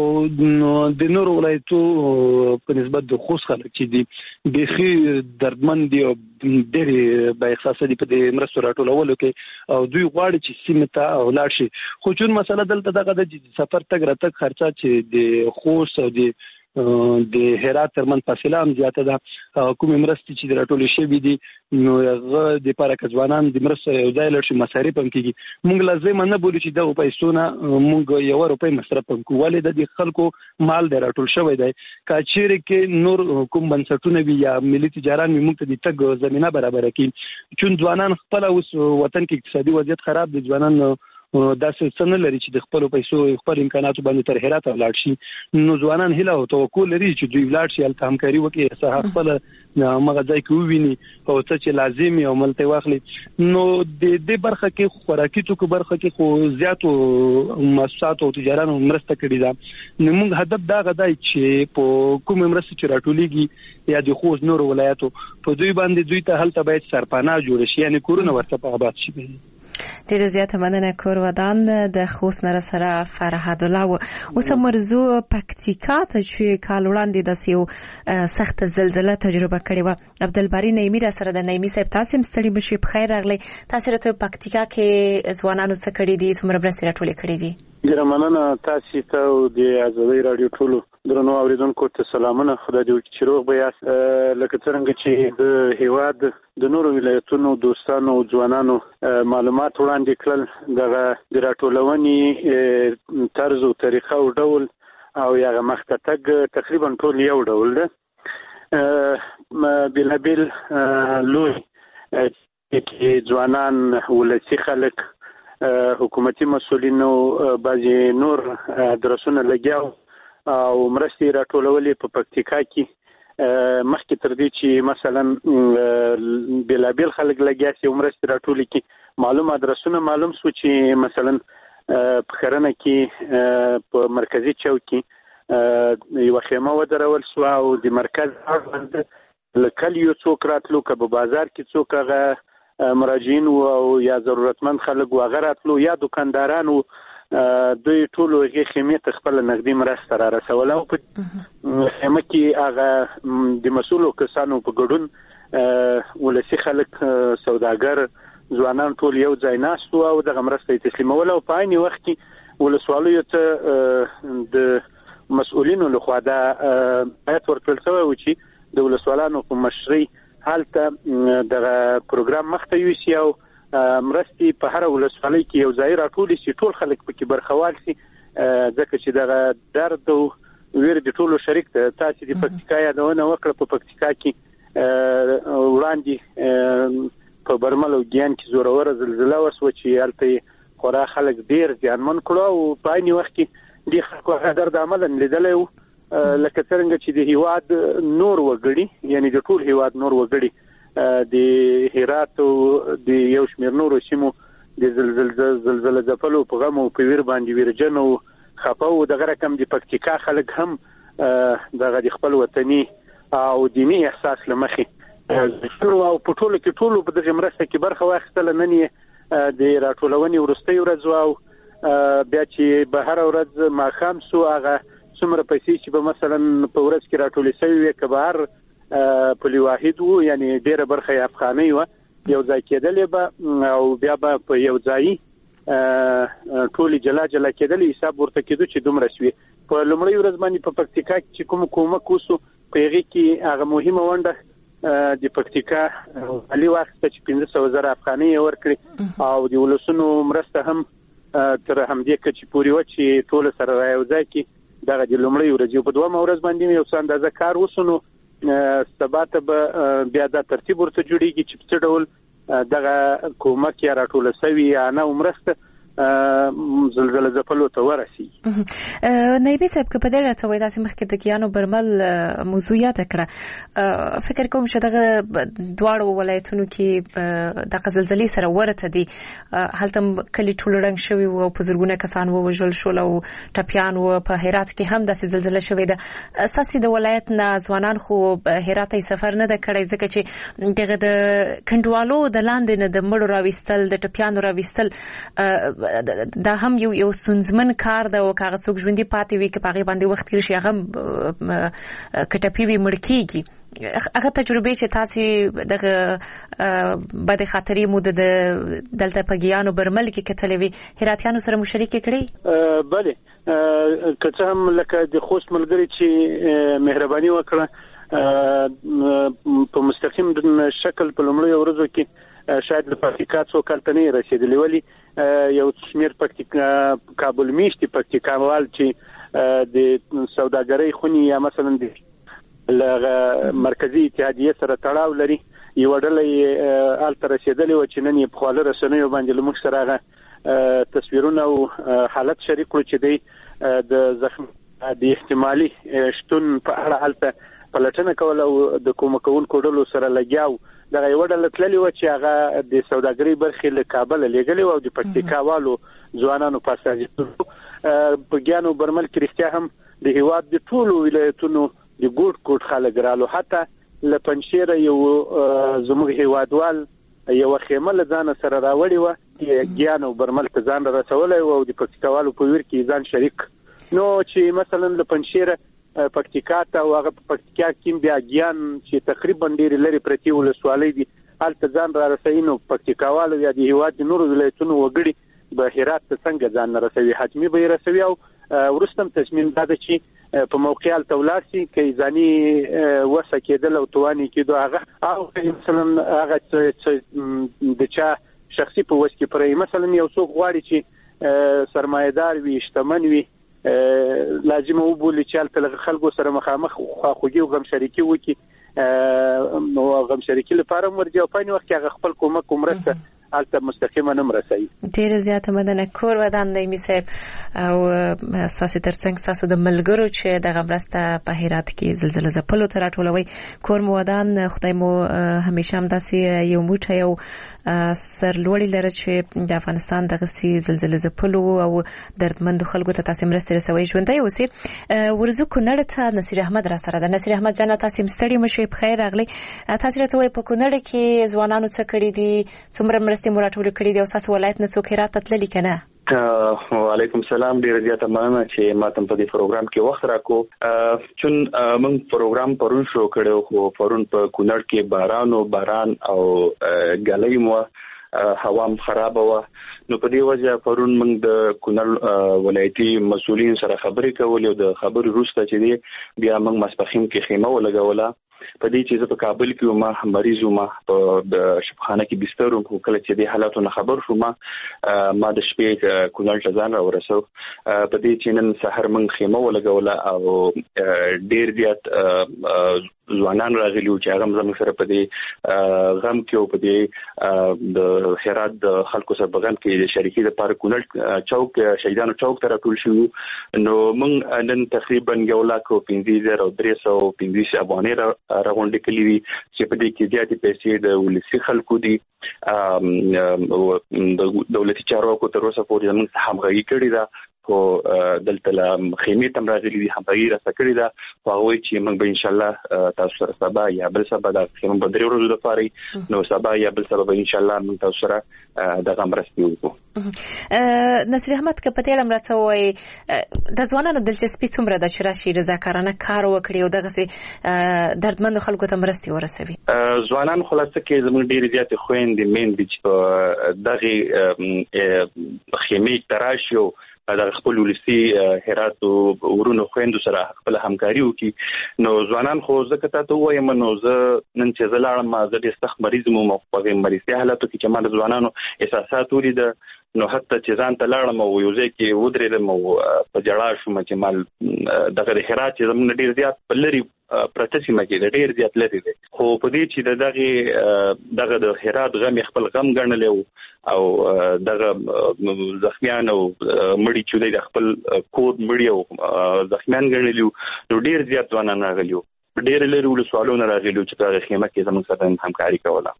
Speaker 6: د نور ولایتو په نسبت د خوست خلک چې دي بيخي دردمن دي او ډېر با احساس دي په دې مرستو راټولولو کې او دوی غواړي چې سیمه ته ولاړ شي خو چون مسله دلته دغه د سفر تګ راتګ خرچه چې د خوست او د د هرات ترمن فاصله هم زیاته ده کوم مرستې چې راټولې شوې دي نو هغه د لپاره ځوانان د مرستو یو ځای لري مصارف هم کیږي موږ لازم نه بولو چې د پیسونه موږ یو روپۍ مصرف کوو ولې د خلکو مال د راټول شوی دی کاچېره کې نور کوم بنسټونه وي یا ملي تجاران موږ ته د تګ زمينه برابر کړي چون ځوانان خپل اوس وطن کې اقتصادي وضعیت خراب دي ځوانان دا څه نه لري چې د خپل پیسو خپل امکاناتو باندې تر هرات ولاړ شي نو ځوانان هله او توکل لري چې دوی ولاړ شي الته همکاري وکړي چې خپل مغه ځای کې وویني او څه چې لازم یو ملته واخلي نو د دې برخه کې خوراکي توکو برخه کې خو زیاتو مؤسسات او تجارانو مرسته کړې ده نو موږ هدف دا غدای چې په کوم مرسته چې راټولېږي یا د خوست نور ولایتو په دوی باندې دوی ته هلته باید سرپناه جوړ شي یعنی کورونه ورته په آباد شي
Speaker 3: ډېر زیاته مننه کور ودان د خوست نه سره فرهاد الله اوس مرزو پکتیکا ته چې کال وړاندې د سیو سخت زلزلہ تجربه کړې و عبدالباری نعیمی را سره د نعیمی صاحب تاسو هم ستړي مشي په خیر راغلی تاسو ته پکتیکا کې ځوانانو څخه کړي دي څومره برسره ټولې کړې دي
Speaker 7: ډیره مننه تاسو ته د ازادي رادیو ټولو درنو اوریدونکو ته سلامونه خدای دې وکړي چې روغ به یاست لکه څنګه چې د هیواد د نورو ولایتونو دوستانو او ځوانانو معلومات وړاندې کړل دغه د راټولونې طرز او طریقه او ډول او یغه مخته تګ تقریبا ټول یو ډول ده بلابل لوی چې ځوانان ولسی خلک حکومتي مسؤلینو بعضی نور درسونه لګیاو او مرستې راټولولې په پکتیکا کې مخکې تر دې چې مثلا بلابل خلک لګیا سي مرستې راټولې کې معلوم ادرسونه معلوم سو چې مثلا په خرنه کې په مرکزی چوک کې یو خیمه ودرول سو او د مرکز اړوند لکل یو څوک راتلو که په بازار کې څوک هغه مراجعین او یا ضرورتمند خلک وغیراتلو یا دکانداران او دوی ټول هغه خیمه خپل نقدي مرسته را رسول او په خیمه کې هغه د مسولو کسانو په ګډون ولسی خلک سوداګر ځوانان ټول یو ځای ناستو او د مرسته تسلیمول او په عین وخت کې ولسوالۍ ته د مسؤلینو لخوا دا آیت ورکړل شوی و چې د ولسوالانو په مشرۍ حالته د پروګرام مخته یوسي او مرستي په هر ولسوالۍ کې یو ځای راټول شي ټول خلک پکې برخوال شي ځکه چې دا درد او ویر د ټولو شریک ته تاسو د پکتیکا یادونه وکړه په پکتیکا کې وړاندې په برمل او ګیان کې زورور زلزلہ وسو چې البته خورا خلک ډیر ځانمن کړو او په عین وخت کې د خلکو درد عملاً لیدلې لکه څنګه چې د هیواد نور وګړي یعنی د ټول هیواد نور وګړي د هرات او د یو شمېر نورو سیمو د زلزلې زلزلې ځپلو په غم او په ویر باندې ویرجن او خپه او دغه رقم د پکتیکا خلک هم دغه د خپل وطني او دینی احساس لمخي شروع او په ټولو کې ټولو په دغه مرسته کې برخه واخیستل نن یې د راټولونې ورستۍ ورځ او بیا چې به هر ورځ ماښام سو هغه څومره پیسې چې به مثلا په ورځ کې راټولې شوی وي که به هر پولي واحد وو یعنی ډېره برخه یې افغانۍ وه یو ځای کېدلې به او بیا به په یو ځایي ټولې جلا جلا کېدلې حساب ورته کېدو چې دومره شوي. په لومړۍ ورځ باندې په پکتیکا کې چې کوم کومک وسو په هغې کې هغه مهمه ونډه د پکتیکا والي واخیسته چې پنځه سوه زره افغانۍ یې ورکړې او د ولسونو مرسته هم تر همدې کچې پورې وه چې ټوله سره را یو ځای کړي. دغه د لومړۍ ورځې په دویمه ورځ باندې یو څه اندازه کار وسو نو سبا ته به بیا دا ترتیب ورته جوړیږي چې په څه ډول دغه کومک یا راټوله سوي یا نه مرسته زلزله ځپلو ته ورسیږي.
Speaker 3: نایبي صاحب که په دې راته وایي داسې مخکې د ګیانو برمل موضوع یاده کړه فکر کوم چې دغه دواړو ولایتونو کې دغه زلزلې سره ورته دي هلته کلي ټول ړنګ شوي وو او په زرګونه کسان ووژل شول او ټپیان وو. په هرات کې هم داسې زلزله شوې ده. ستاسې د ولایت نه ځوانان خو هرات ته سفر نه ده کړی ځکه چې دغه د کنډوالو د لاندې نه د مړو راویستل د ټپیانو راویستل دا هم یو یو ستونزمن کار ده او که هغه څوک ژوندي پاتې وي که په هغې باندې وخت تېر شي هغه که ټپي وي مړ کېږي. هغه تجربې چې تاسې دغه بدې خاطرې مو د دلته په ګیانو برمل کې کتلې وي هراتیانو سره مو شریکې کړې؟
Speaker 7: بلې که څه هم لکه د خوست ملګري چې مهرباني وکړه په مستقیم شکل په لومړیو ورځو کې شاید له پکتیکا څو کال ته نه یې رسېدلې ولې یو شمېر پکتیکا کابل میشتي پکتیکاوال چې د سوداګرۍ خونې یا مثلا د له مرکزي اتحادیې سره تړاو لري یوه ډله یې هلته رسېدلې وه چې نن یې په خواله رسنیو باندې له موږ سره هغه تصویرونه او حالت شریک کړو چې دی د زخم د احتمالي شتون په اړه هلته پلټنه کوله او د کومکونکو ډلو سره لګیا و. دغه یوه ډله تللې وه چې هغه د سوداګرۍ برخې له کابله لېږلې وه او د پکتیکاوالو ځوانانو په استازیتوب په ګیانو برمل کې رښتیا هم د هېواد د ټولو ولایتونو د ګوټ ګوټ خلک رالو. حتی له پنجشیره یو زموږ هېوادوال یوه خیمه له ځانه سره راوړې وه ګیانو برمل ته ځان را رسولی و او د پکتیکاوالو په ویر کې ځان شریک. نو چې مثلا له پنجشیره پکتیکا ته او هغه په پکتیکا کې بیا ګیان چې تقریبا ډېرې لرې پرتې ولسوالۍ دي هلته ځان را رسوي نو پکتیکاوالو یا د هېواد د نورو ولایتونو وګړي به هرات ته څنګه ځان نه رسوي حتمي به یې رسوي او وروسته هم تصمیم دا ده چې په موقع هلته ولاړ شي که یې ځاني وسه کېدل او توانې کېدو هغه او مثلا هغه د چا شخصي په وس کې پرې مثلا یو څوک غواړي چې سرمایه‌دار وي شتمن وي لازم وبولي چې هلته خلکو سره مخامخ خواخوږي او غم شریکي وکړي نو غم شریکي لپاره هم ورځي او په عین وخت کې هغه خپل کومک او مرسته هلته مستقیما نه مرسوي.
Speaker 3: ډېره زیاته مننه. کور ودان نایمي صاحب او ستاسې تر څنګ ستاسو د ملګرو چې دغه مرسته په هرات کې زلزله ځپلو ته راټولوئ کور مو ودان. خدای مو همیشه همداسې یو موټی او سرلوړي لره چې د افغانستان دغسې زلزله ځپلو او دردمندو خلکو ته تاسې مرستې رسوئ ژوندی اوسئ. ورځو کونړ ته نصیر احمد را سره ده. نصیر احمد جانه تاسې هم ستړي مه شئ، پخیر راغلی. تاسې راته وایئ په کونړ کې ځوانانو څه کړي دي، څومره مرستې مو راټولې کړي دي او ستاسو ولایت نه څوک هرات ته تللي که نه؟
Speaker 8: وعلیکم سلام. ډیره زیاته مننه چې ما ته په دې پروګرام کې وخت راکو. چون موږ پروګرام پرون شروع کړو خو پرون په کونړ کې باران او باران او ګلۍ مو هوا هم خراب و نو په دې وجه پرون موږ د کونړ ولایتي مسؤلین سره خبرې کولې او د خبرې وروسته چې دی بیا موږ ماسپښین کې خیمه ولګوله. په دې چې زه په کابل کې ما مریض وم په د شفاخانه کې بستر وم کله چې د حالاتو نه خبر شوم ما د شپې کونړ ته ځان راورسو. په دې چې نن سحر موږ خیمه ولګوله او ډېر زیات ځوانان راغلي و چې هغه زموږ سره په دې غم کې او په دې د هرات د خلکو سره په غم کې د شریکي لپاره کونړ چوک شهیدانو چوک ته راټول شو. نو موږ نن تقریبا یو لاک او پنځه زره او درې سوه پنځه افغانۍ راغونډې کړي دي چې په دې کې زیاتې پیسې د ولسي خلکو دي. د دولتي چارواکو تر اوسه پورې موږ همغږي کړې ده خو دلته خیمه تم راغلي دي همغږي را سکړي دا خو وایي چې موږ به ان شاء الله تاسو سره سبا یا بل سبا د خیمه په درې ورځې لپاره نو سبا یا بل سبا به ان شاء الله موږ تاسو سره د غمرستي وکړو.
Speaker 3: نصیر احمد که په دې لمرته وایي د ځوانانو دلچسپي څومره د شراشي رضاکارانه کار وکړي او دغه دردمند خلکو ته مرستي ورسوي؟
Speaker 8: ځوانان خلاصه کې زموږ ډېر زیات خويندې مين دي چې دغه خیمه تراشو د خپل ولسی هرات او ورونو خويندو سره خپل همکاري وکي. نو ځوانان خو ځکه ته وایم نو زه نن چې زلاړم ما زه د سخت مریض مو په مریضي حالاتو کې چې ما د ځوانانو احساسات ولید نو حتی چې ځان ته لاړم او یو ځای کې ودرېدم او په جړا شوم چې مال دغه هرات چې زموږ ډېر زیات په لري پرته سیمه کې ډېر زیات لري دي خو په دې چې دغه دغه د هرات غم خپل غم ګڼل او دغه زخمیان او مړي چې د خپل کود مړي او زخمیان ګڼل نو ډېر زیات ځوانان راغلي ډېر لري ول سوالونه راغلي چې په خیمه کې زموږ سره همکاري کوله.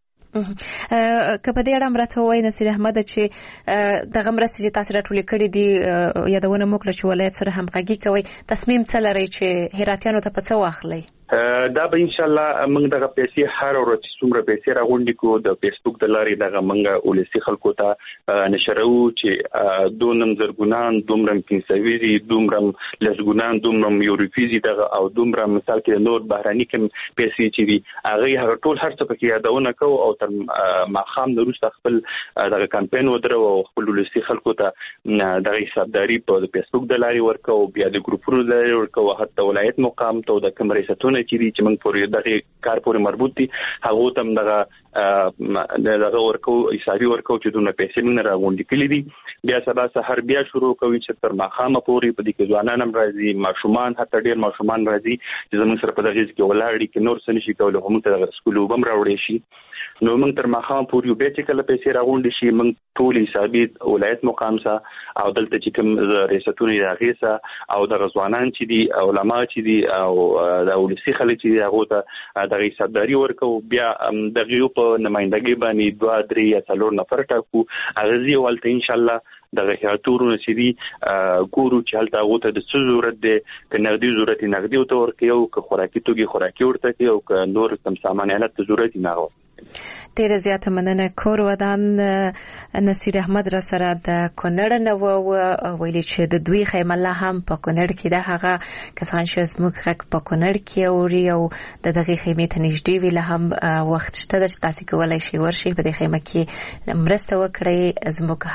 Speaker 3: که په دې اړه مرته وای نصیر احمد چې د غمرستي چې تاسو راټولې کړې دي یادونه موږ له ولایت سره همغږي کوي تصمیم څه لري چې هراتیانو ته په څه واخلي؟
Speaker 8: دا به ان شاء الله موږ دغه پیسې هر ورځ څومره پیسې راغونډي کو د فیسبوک د لارې دغه موږ ولسی خلکو ته نشرو چې دونم زرګونان دومره پنځوي دومره لزګونان دومره یورپیزي دغه او دومره مثال کې نور بهراني کوم پیسې چې دي هغه هغه ټول هر څه پکې یادونه کو او تر ماخام وروسته خپل دغه کمپاین ودرو او خپل ولسی خلکو ته دغه حسابداري په فیسبوک د لارې ورکو بیا د ګروپونو د لارې ورکو حتی ولایت مقام ته د کمرېستون چې دي چې موږ پورې دغه کار پورې مربوط دي هغه تم دغه دغه ورکو حسابي ورکو چې دونه پیسې موږ راغونډې کړې دي بیا سبا سحر بیا شروع کوي چې تر ماخامه پورې په دې کې ځوانان هم راځي ماشومان حتی ډېر ماشومان راځي چې زموږ سره په دغه کې ولاړ کې نور څه نشي کولای هم ته د سکول وبم راوړي شي نو موږ تر ماخامه پورې به چې کله پیسې راغونډې شي موږ ټول حسابي ولایت مقام سره او دلته چې کوم ریاستونه راغیسه او د ځوانان چې دي علما چې دي او د ولسی خلک چې هغه ته د حسابداري ورکو بیا دغه په نمائندګي باندې دوه درې یا څلور نفر ټاکو هغه زی ولته ان شاء الله دغه هاتورونه چې دي ګورو چې هلته هغه ته د څه ضرورت دی که نقدي ضرورت نقدي او تور کې او که خوراکي توګي خوراکي ورته کې او که نور کم سامانیات ضرورت نه غو.
Speaker 3: ډیره زیاته مننه. کور ودان نصیر احمد را سره د کونړ نه و ویلي چې د دوی خیمه لا هم په کونړ کې ده هغه کسان چې زموږ غږ په کونړ کې اوري او د دغه خیمې ته نږدې وي لا هم وخت شته چې تاسو کولای شئ ورشئ په دې خیمه کې مرسته وکړئ. زموږ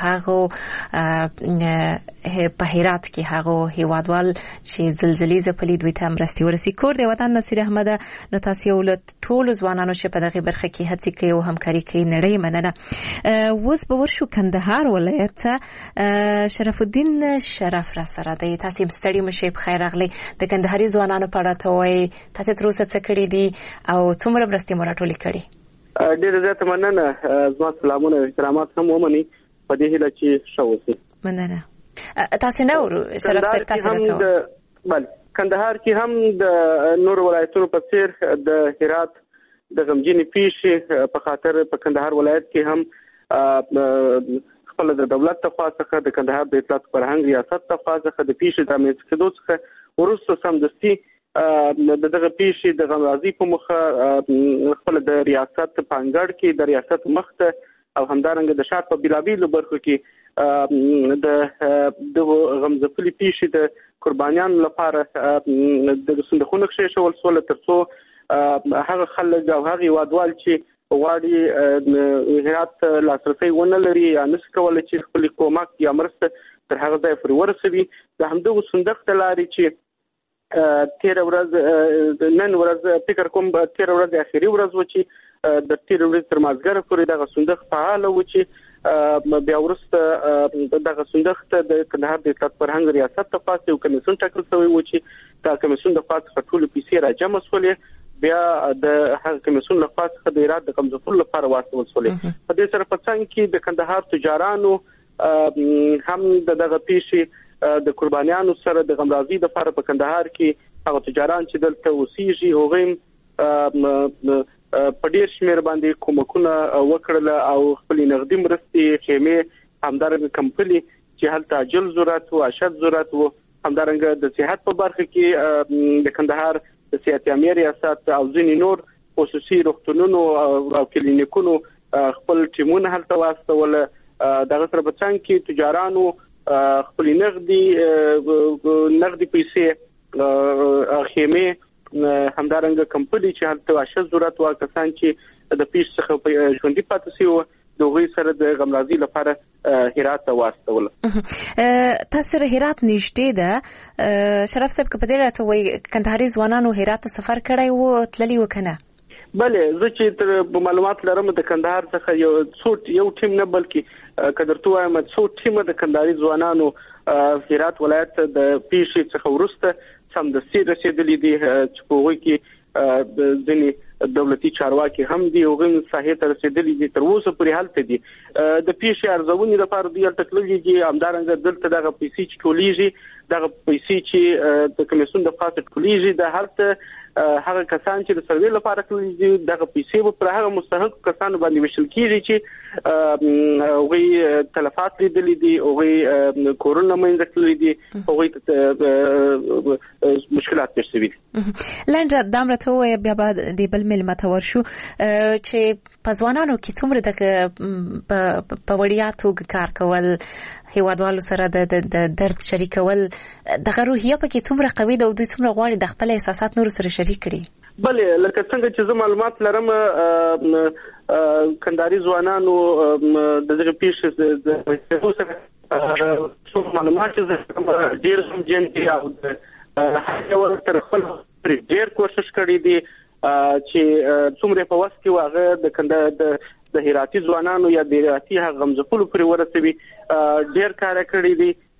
Speaker 3: هغه په هرات کې هغه هیوادوال چې زلزلې ځپلي دوی ته مرستې ورسي. کور دی ودان نصیر احمد نو تاسو یو له ټولو ځوانانو چې په دغه برخه کې هڅې کوي او همکاري کوي نړۍ مننه. اوس به ورشو کندهار ولایت ته. شرف الدین شرف را سره دی. تاسو ستړي مشئ په خیر راغلي. د کندهاري ځوانانو په اړه ته وایي تاسو تر اوسه څه کړي دي او څومره مرستې مو راټولې کړي؟
Speaker 9: ډېر زیات مننه. زما سلامونه او احترامات هم ومني په دې هیله چې ښه اوسئ.
Speaker 3: مننه. تاسو نه ورو شرف صاحب تاسو راځو.
Speaker 9: بله کندهار کې هم د نور ولایتونو په څیر د هرات د غمجنې پیښې په خاطر په کندهار ولایت کې هم خپل د دولت تخوا څخه د کندهار د اطلاعات فرهنګ ریاست تخوا څخه د پیښې د امنیت کېدو څخه وروسته سمدستي د دغه پیښې د غمرازي په مخه خپل د ریاست پانګړ کې د ریاست مخته او همدارنګه د شات په بلابیلو برخو کې د غمزفلي پیښې د قربانیانو لپاره د صندوقونو کښېښول شول ترڅو هغه خلک او هغه وادوال چې غواړي هرات لاسرسي ونه لري یا نشي کولای چې خپل کومک یا مرسته تر هغه ځای پورې ورسوي. د همدغه صندوق ته لاري چې تیر ورځ نن ورځ فکر کوم تیر ورځ اخیری ورځ و چې د تیر ورځ تر مازګر پورې دغه صندوق فعال و چې بیا ورسته دغه صندوق ته د کندهار د اطلاعات فرهنګ ریاست ته پاسه یو کمیسیون ټاکل شوی و چې دا کمیسیون د پاسه ټول پیسې را جمع شولې بیا د هغه کمیسیون له خوا څخه د ایراد د کمزورۍ لپاره واستول شولې. په دې سره په څنګ کې د کندهار تجارانو هم دغه پیښې د قربانیانو سره د غمرازي د لپاره په کندهار کې هغه تجاران چې دلته اوسېږي هغه په ډېر شمېر باندې کومکونه وکړل او خپل نقدي مرستې خیمې همدارنګه کمپني چې هلته عاجل ضرورت او اشد ضرورت وو. همدارنګه د صحت په برخه کې د کندهار د صحت عامه ریاست او ځینې نور خصوصي روغتونونو او کلینیکونو خپل ټیمونه هلته واستول. دغه سره په څنګه کې تجارانو خپل نقدي نقدي پیسې خیمه همدارنګه کمپنی چې هلته اشد ضرورت وا کسان چې د پیش څخه په ژوندۍ پاتې شي دوی سره د غمرازي لپاره هرات ته واستول.
Speaker 3: تاسو سره هرات نږدې ده. شرف صاحب کپدې راته وای کندهاري ځوانانو هرات ته سفر کړی وو تللی وکنه؟
Speaker 9: بله زه چې تر معلومات لرم د کندهار څخه یو څو یو ټیم نه بلکې قدرته وایم څو ټیم د کندهاري ځوانانو هرات ولایت د پیش څخه ورسته سم د سیر رسیدلې دي چې په وګړي کې د ځینې دولتي چارواکي هم دی او غن صحیح ته رسیدلې دي تر اوسه پرې حالت دي د پیش ارزونې لپاره د تکلیف دي همدارنګه دلته دغه پیسې چې ټولېږي دغه پیسې چې د کمیسیون د خاص ټولېږي د هلته هغه کسان چې د سروې لپاره ټولېږي دغه پیسې په هغه مستحق کسانو باندې وشل کیږي چې هغه تلفات لیدلې دي او کورونا منځ تللې دي او مشکلات پیښ شوي دي.
Speaker 3: لنډه دامرته وای بیا بعد د بل مل متور شو چې په ځوانانو کې څومره د په وړیا توګه کار کول هیوادوالو سره د درد شریکول د روحیه په کې څومره قوي ده او دوی څومره غواړي د خپل احساسات نور سره شریک کړي؟
Speaker 9: بله لکه څنګه چې زه معلومات لرم کندهاري ځوانانو د دغه پیښې د څو معلومات چې ډېر سمجن دي او هغه ورته خپل ډېر کوشش کړی دي چې څومره په واسه کې واغه د کنده د هراتي ځوانانو یا د هراتي غمزپلو پر ورسوي ډېر کار کړی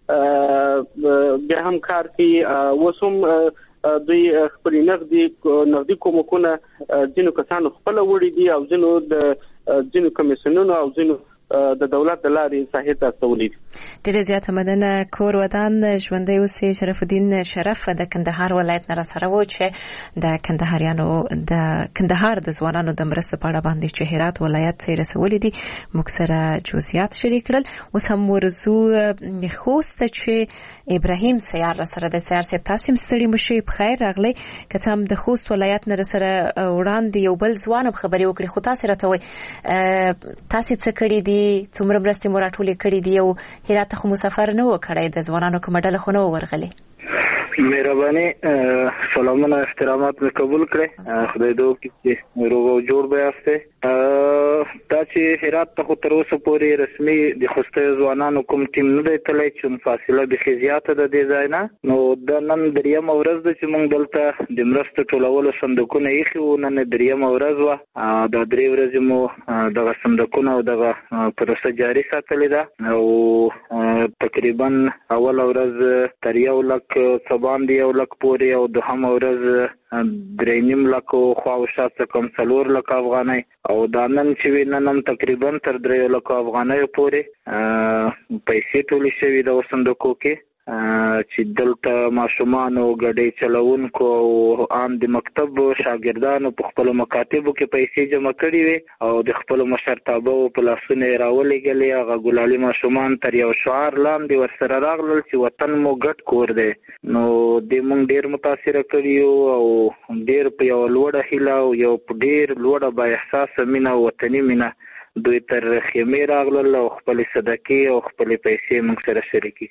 Speaker 9: دي به هم کار کوي وسوم دوی خپل نقدي نقدي کومکونه ځینو کسانو خپل وړي دي او ځینو د ځینو کمیسیونونو او ځینو د دولت د لارې صحیح تاسولې.
Speaker 3: ډېر زیات مدنه کور ودان ژوندۍ اوسې شرف الدین شرف د کندهار ولایت نه سره و چې د کندهاریانو د کندهار د ځوانانو د مرستې په اړه باندې چې هرات ولایت څخه رسولې دي موږ سره جزئیات شریک کړل. اوس هم ورزو خوست چې ابراهیم سیار سره د سیار سیب تاسو مستړي مشي په خیر راغلی که هم د خوست ولایت نه سره وړاندې یو بل ځوان خبري وکړي خو تاسو راته وای تاسو څه کړی دي څومره مرستې مو راټولې کړې دي او هرات ته خو مسافر نه و کړی د ځوانانو کومه ډله خو نه ورغلې؟
Speaker 10: مهرباني سلامونه احترامات مې قبول کړئ خدای دې وکړي چې روغ او جوړ به یاستئ. دا چې هرات ته خو تر اوسه پورې رسمي د خوسته ځوانانو کوم ټیم نه دی تللی چې فاصله بېخي زیاته ده دې ځای نه نو دا نن دریمه ورځ ده چې موږ دلته د مرستو ټولولو صندوقونه ایښي وو نن دریمه ورځ وه دا درې ورځې مو دغه صندوقونه او دغه پروسه جاري ساتلې ده او تقریبا اوله ورځ تر یو لک باندې یو لک پورې او دوهم ورځ درې نیم لک خواوشا څه کم څلور لک افغانۍ او دا نن چې وي نن هم تقریبا تر درې لک افغانۍ پورې پیسې ټولې شوي د صندوقو کې چې دلته ماشومانو ګډې چلوونکو او عام د مکتب شاګردانو په خپل مکاتبو کې پیسې جمع کړې وي او د خپل مشرتابه په لاسونه راولېږلې هغه ګلالي ماشومان تر یو شعار لاندې ورسره راغلل چې وطن مو ګډ کور دی نو د موږ ډېر متاثره کړي او ډېر په یو لوړه هیله او یو په ډېر لوړه با احساسه مینه او وطني مینه دوی تر خیمې راغلل او خپل صدقې او خپل پیسې موږ سره شریکې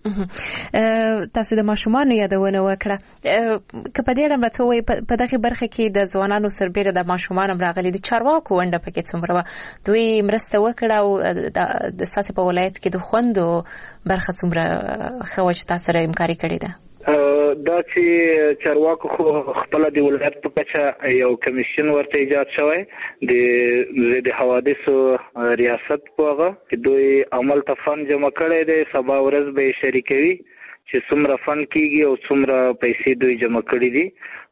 Speaker 3: کړې. تاسو د ماشومانو یادونه وکړه که په دې اړه راته وایي په دغه برخه کې د ځوانانو سربېره د ماشومانو راغلي د چارواکو ونډه پکې څومره وه دوی مرسته وکړه او د ستاسو په ولایت کې د خوندو برخه څومره ښه وه چې تاسو سره همکاري کړې ده؟
Speaker 10: دا چې چارواکو خو خپل د ولایت په کچه یو کمیشن ورته ایجاد شوی د ضد حوادثو ریاست په هغه چې دوی عمل ته فند جمع کړی دی سبا ورځ به یې شریکوي چې څومره فند کیږي او څومره پیسې دوی جمع کړي دي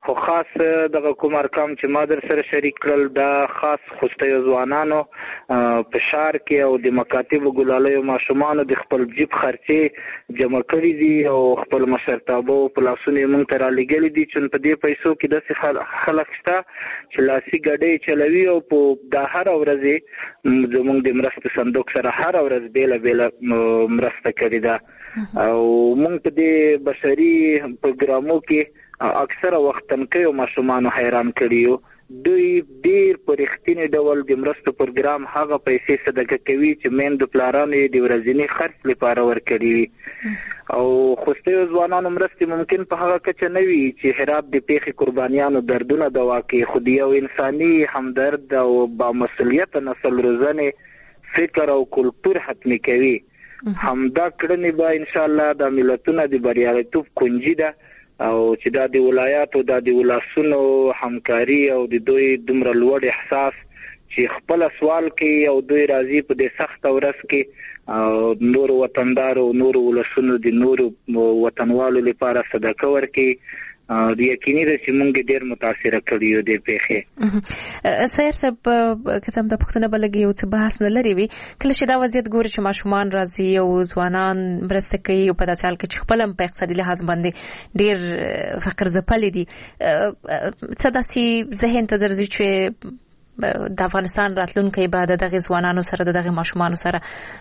Speaker 10: خو خاص دغه کوم ارقام چې ما در سره شریک کړل دا خاص خوسته ځوانانو په شهر کې او د مکاتب ګلالیو ماشومانو د خپل جیب خرچې جمع کړي دي او خپل مشرتابه په لاسونو موږ ته را لګلې دي چې په دې پیسو کې داسې خلک شته چې لاسي ګاډۍ چلوي او په د هر ورځې زموږ د مرستې صندوق سره هر ورځ بیله بیله مرسته کړې ده او موږ په دې بشري پروګرامو کې اکثره وخت تنکیو ماشومانو حیران کړیو دوی ډیر په رښتینی ډول د مرستو پروګرام هغه پیسې صدقه کوي چې میندو پلارانو یې د ورځني خرڅ لپاره ورکړي او خوستیو ځوانانو مرستې ممکن په هغه کچه نه وي چې هرات د پیښې قربانیانو دردونه دوا کوي خو د یو انساني همدرد او با مسؤلیت نسل روزنې فکر او کلتور حتمی کوي همدا کړنې به ان شاء الله د ملتونو د بریالیتوب کنجي ده او چې دا د ولایاتو دا د ولاسونو همکاري او د دوی دومره لوړ احساس چې خپل سوال کوي او دوی راځي په دې سخت ورځ کې او نور وطندار او نور ولاسونو د نور وطنوالو لپاره صدقه ورکوي د یقیني د چې مونږ ډیر متاثر کړیو د پیښې
Speaker 3: سیر سب کتم د پښتنه بلګي او څه بحث نه لري وی کله چې دا وضعیت ګوري چې ماشومان راځي او ځوانان مرسته کوي او په داسې حال کې چې خپل په اقتصادي لحاظ باندې ډیر فقر ځپلي دي څه داسې ذهن ته درځي چې د افغانستان راتلونکي بعد دغه ځوانانو سره دغه ماشومان سره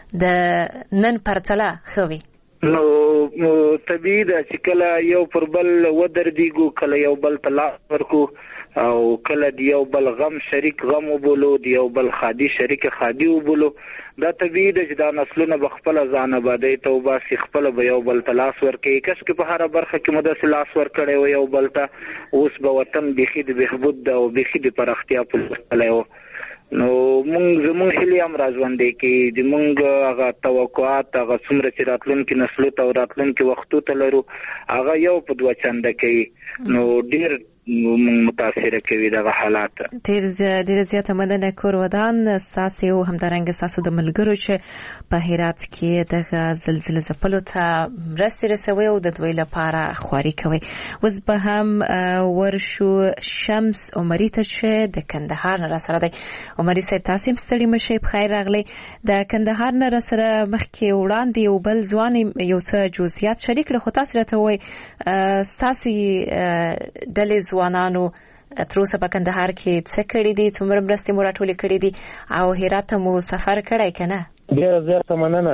Speaker 3: د نن پرڅلا خوي
Speaker 10: نو طبيعي ده چې کله یو پر بل ودرېږو کله یو بل طلاق ورکو او کله د یو بل غم شریک غم وبولو د یو بل خادي شریک خادي وبولو دا طبيعي ده چې دا نسلونه بخپل ځان آبادی ته وباسي خپل به یو بل تلاش ورکوي کس کې په هر برخه کې مدرسې لاس ورکړي او یو بل ته اوس به وطن بخي د بهبود او بخي د پرختیا په لور نو مونږ زموږ هلي هم راځوندې کې د مونږ هغه توقعات هغه څومره چې راتلونکي نسلو ته او راتلونکي وختو ته لرو هغه یو په دوه چنده کوي نو ډیر متاثر کوي دغه حالات
Speaker 3: ډیر ډیر زیاته مننه کور ودان ساسي او همدارنګ ساسو د ملګرو چې په هرات کې دغه زلزلې زپلو ته مرستې رسوي او د دوی لپاره خواري کوي اوس به هم ورشو شمس عمري ته چې د کندهار نه سره دی عمري صاحب تاسو هم ستړي مشه په خیر راغلي د کندهار نه سره مخکې وړاندې یو بل ځوان یو څه جزئیات شریک له خو تاسو راته وای تاسو د ځوانانو تر اوسه په کندهار کې څه کړی دي څومره مرستې مو راټولې کړې دي او هرات ته مو سفر کړی کنه
Speaker 4: ډیره زیاته مننه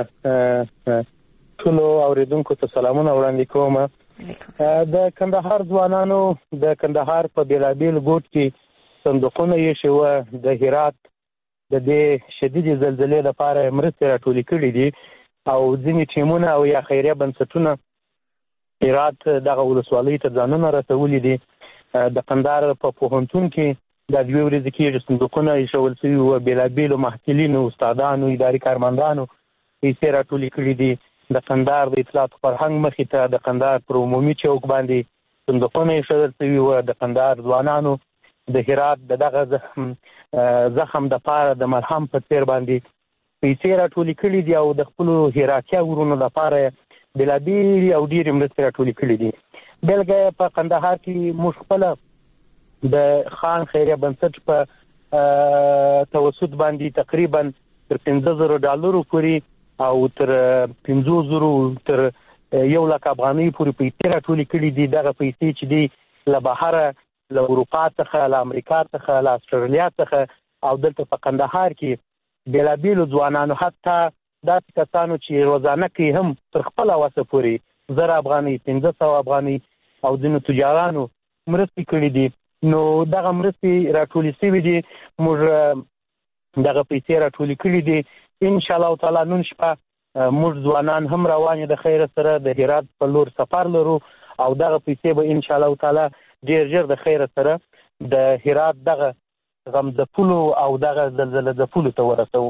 Speaker 4: ټولو اوریدونکو ته سلامونه وړاندې کوم د کندهار ځوانانو د کندهار په بیلابیل ګوټ کې صندوقونه یې شو د هرات د دې شدید زلزلې لپاره مرستې راټولې کړې دي او ځینې ټیمونه او یا خیریه بنسټونه هرات دغه ولسوالۍ ته ځانونه رسولي دي د قندهار په پوهنتون کې د دوی ورځې کې صندوقونه ایښول شوي او بیلابیلو محصلینو استادانو اداري کارمندانو پیسې راټولې کړې دي د قندهار د اطلاعات فرهنګ مخې ته د قندهار پر عمومي چوک باندې صندوقونه ایښول شوي او د قندهار ځوانانو د هرات دغه زخم زخم د پاره د مرهم په څیر باندې پیسې راټولې کړې دي او د خپل هراتیا ورونو لپاره بیلابیل او ډېرې مرستې راټولې کړې دي بلګه په قندهار کې مشکله د خان خیریه بنسټ په توسط باندې تقریبا تر پنځه زره ډالرو پورې او تر پنځه زره تر یو لک افغانۍ پورې پیسې راټولې کړې دي دغه پیسې چې دي له بهره له اروپا څخه له امریکا څخه له استرالیا څخه او دلته په قندهار کې بیلابیلو ځوانانو حتی داسې کسانو چې روزانه کې هم تر خپل وسه پورې زر افغانۍ پنځه سوه افغانۍ او ځینو تجارانو مرستې کړې دي نو دغه مرستې راټولې شوي دي موږ دغه پیسې راټولې کړې دي ان شاء الله تعالی نن شپه موږ ځوانان هم روان یو د خیر سره د هرات په لور سفر لرو او دغه پیسې به ان شاء الله تعالی ډیر ژر د خیر سره د هرات دغه غم ځپلو او دغه زلزلې ځپلو ته ورسوو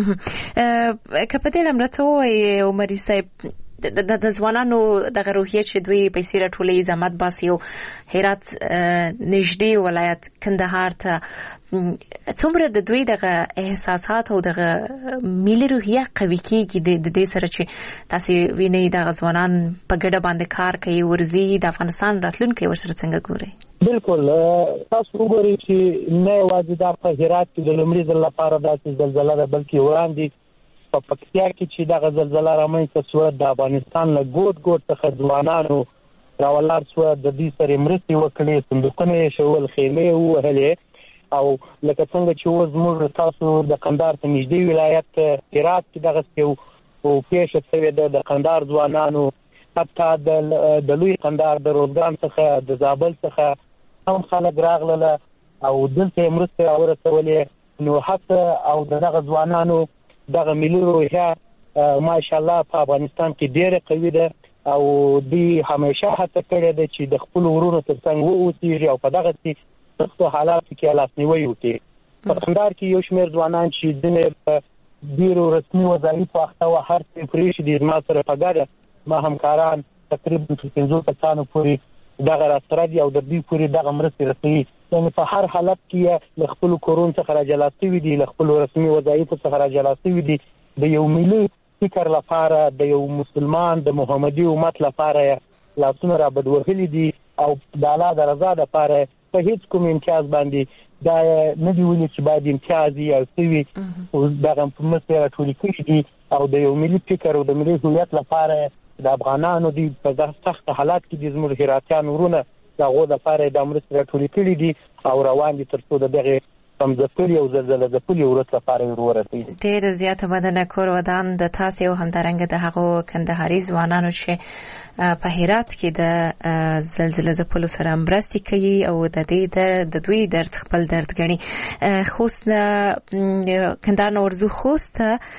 Speaker 3: که په دې لمرته وایي عمري صاحب د ځوانانو دغه روحیه چې دوی پیسې راټولې زحمت باسي او هرات نږدې ولایت کندهار ته څومره د دوی دغه احساسات او دغه ملي روحیه قوي کیږي د دې سره چې تاسو وینئ دغه ځوانان په ګډه باندې کار کوي ورزي د افغانستان راتلونکي ورسره څنګه ګوري
Speaker 11: بالکل تاسو وګورئ چې نه یوازې دا په هرات کې د لومړي ځل لپاره داسې زلزله ده بلکې وړاندې په پکتیا کې چې دغه زلزله رامنځته شوه د افغانستان له ګوټ ګوټ څخه ځوانانو راولاړ شوه، د دوی سره مرستې وکړې، صندوقونه یې شول، خیمې یې ووهلې او لکه څنګه چې اوس زموږ تاسو د قندهار په نږدې ولایت هرات کې دغسې یو پیښه شوې ده د قندهار ځوانانو، حتی د لوی قندهار د روزګان څخه د زابل څخه هم خلک راغلل او دلته یې مرستې راورسولې. نو حتی او د دغه ځوانانو دغه ملي روحیه ماشاءالله په افغانستان کې ډېره قوي ده او دوی همیشه هڅه کړې ده چې د خپلو ورونو تر څنګ واوسېږي او په دغسې سختو حالاتو کې لاسنیوی وکړي. په کندهار کې یو شمېر ځوانان چې ځینې په ډېرو رسمي وظایفو اخته وه، هر څه یې پرېښي دي، زما سره په ګډه ما همکاران تقریبا تر پنځو کسانو پورې دغه راسره دي او د دوی پورې دغه مرستې رسوي. یعنې په هر حالت کې له خپلو کورونو څخه راجلا شوي دي، له خپلو رسمي وظایفو څخه راجلا شوي دي. د یو ملي فکر لپاره، د یو مسلمان د محمدي امت لپاره لاسونه رابد وهلي دي او د الله د رضا لپاره په هیڅ کوم امتیاز باندې دا نه دي ویلي چې باید امتیاز یې او څه وي. دغه مرستې یې راټولې کړي دي او د یو ملي فکر او د ملي هویت لپاره د افغانانو دي په دغه سخت حالات کې د زموږ هراتیان ورونه د هغو لپاره د مرستې راټولې کړي دي او روان دي تر څو د دغې کمزپلي او زلزله ځپلي ورځ لپاره یې ورسېږي.
Speaker 3: ډېره زیاته مننه کور ودان د تاسې او همدارنګه د هغو کندهاري ځوانانو چې په هرات کې د زلزله ځپلو سره مرستې کوي او د دې د دوی درد خپل درد ګڼي. خوست کندهار نه ورځو خوست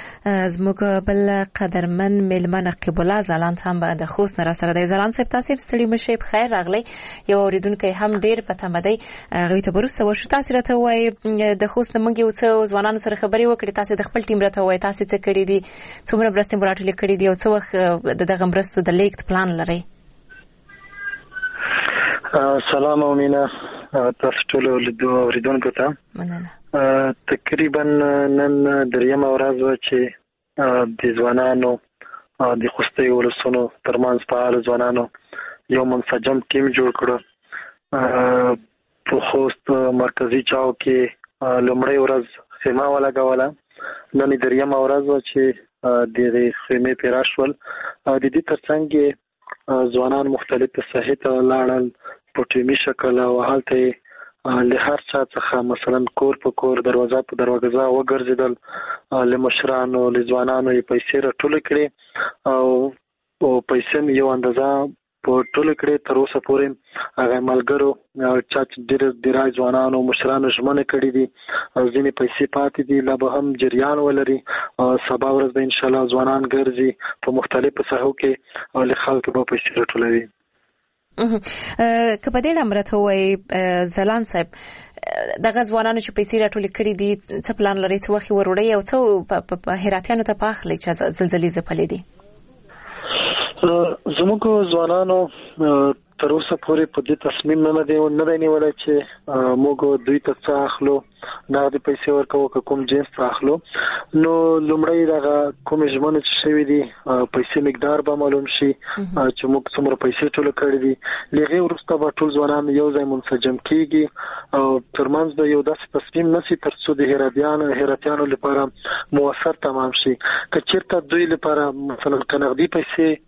Speaker 3: زموږ بل قدرمن میلمه نقیب الله ځلاند هم د خوست نه راسره دی. ځلاند صاحب تاسې ستړي مشئ، بخیر راغلی. یو اورېدونکی هم ډېر په تمه دی، هغوی ته به وروسته وشو. تاسې راته ووایئ د خوست نه موږ یو څه ځوانانو سره خبرې وکړې، تاسې د خپل ټیم راته ووایئ تاسې څه کړي دي، څومره مرستې مو راټولې کړي دي او څه وخت د دغه مرستو د لیږد پلان لرئ؟
Speaker 6: سلام او مینه تاسو ټولو اورېدونکو ته. مننه. تقریبا نن دریمه ورځ وه چې د ځوانانو د خوستي ولسونو ترمنځ فعالو ځوانانو یو منسجم ټیم جوړ کړو. په خوست مرکزي چاو کې لومړی ورځ خیمه ولګوله، نن دریمه ورځ وه چې د دې خیمې پیرا شول او د دې ترڅنګ یې ځوانان مختلفې ساحې ته ولاړل په ټیمي شکل او هلته یې له هر چا څخه مثلا کور په کور دروازه په دروازه وګرځېدل، له مشرانو له ځوانانو یې پیسې راټولې کړې او پیسې مې یو اندازه په ټولو کړې تر اوسه پورې هغه ملګرو چا چې ډېر ډېری ځوانانو مشرانو ژمنې کړي دي او ځینې پیسې پاتې دي، لا به هم جریان ولري. سبا ورځ به انشاءالله ځوانان ګرځي په مختلفو ساحو کې او له خلکو به پیسې راټولوي.
Speaker 3: که په دې ډول راته ووایئ ځلاند صاحب، دغه ځوانانو چې پیسې راټولې کړي دي څه پلان لري، څه وخت یې وروړئ او څه هراتیانو ته په اخلئ چې زلزلې ځپلې دي؟
Speaker 6: زموږ ځوانانو تر اوسه پورې په دې تصمیم نه دی نه دی نیولی چې موږ دوی ته څه اخلو، نغدي پیسې ورکوو که کوم جنس ته اخلو. نو لومړی دغه کومې ژمنې چې شوي دي پیسې مقدار به معلوم شي چې موږ څومره پیسې ټوله کړي دي. له هغې وروسته به ټول ځوانان یو ځای منسجم کېږي او ترمنځ به یو داسې تصمیم نه شي تر څو د هراتیانو هراتیانو لپاره مؤثر تمام شي. که چېرته دوی لپاره مثلا که نغدي پیسې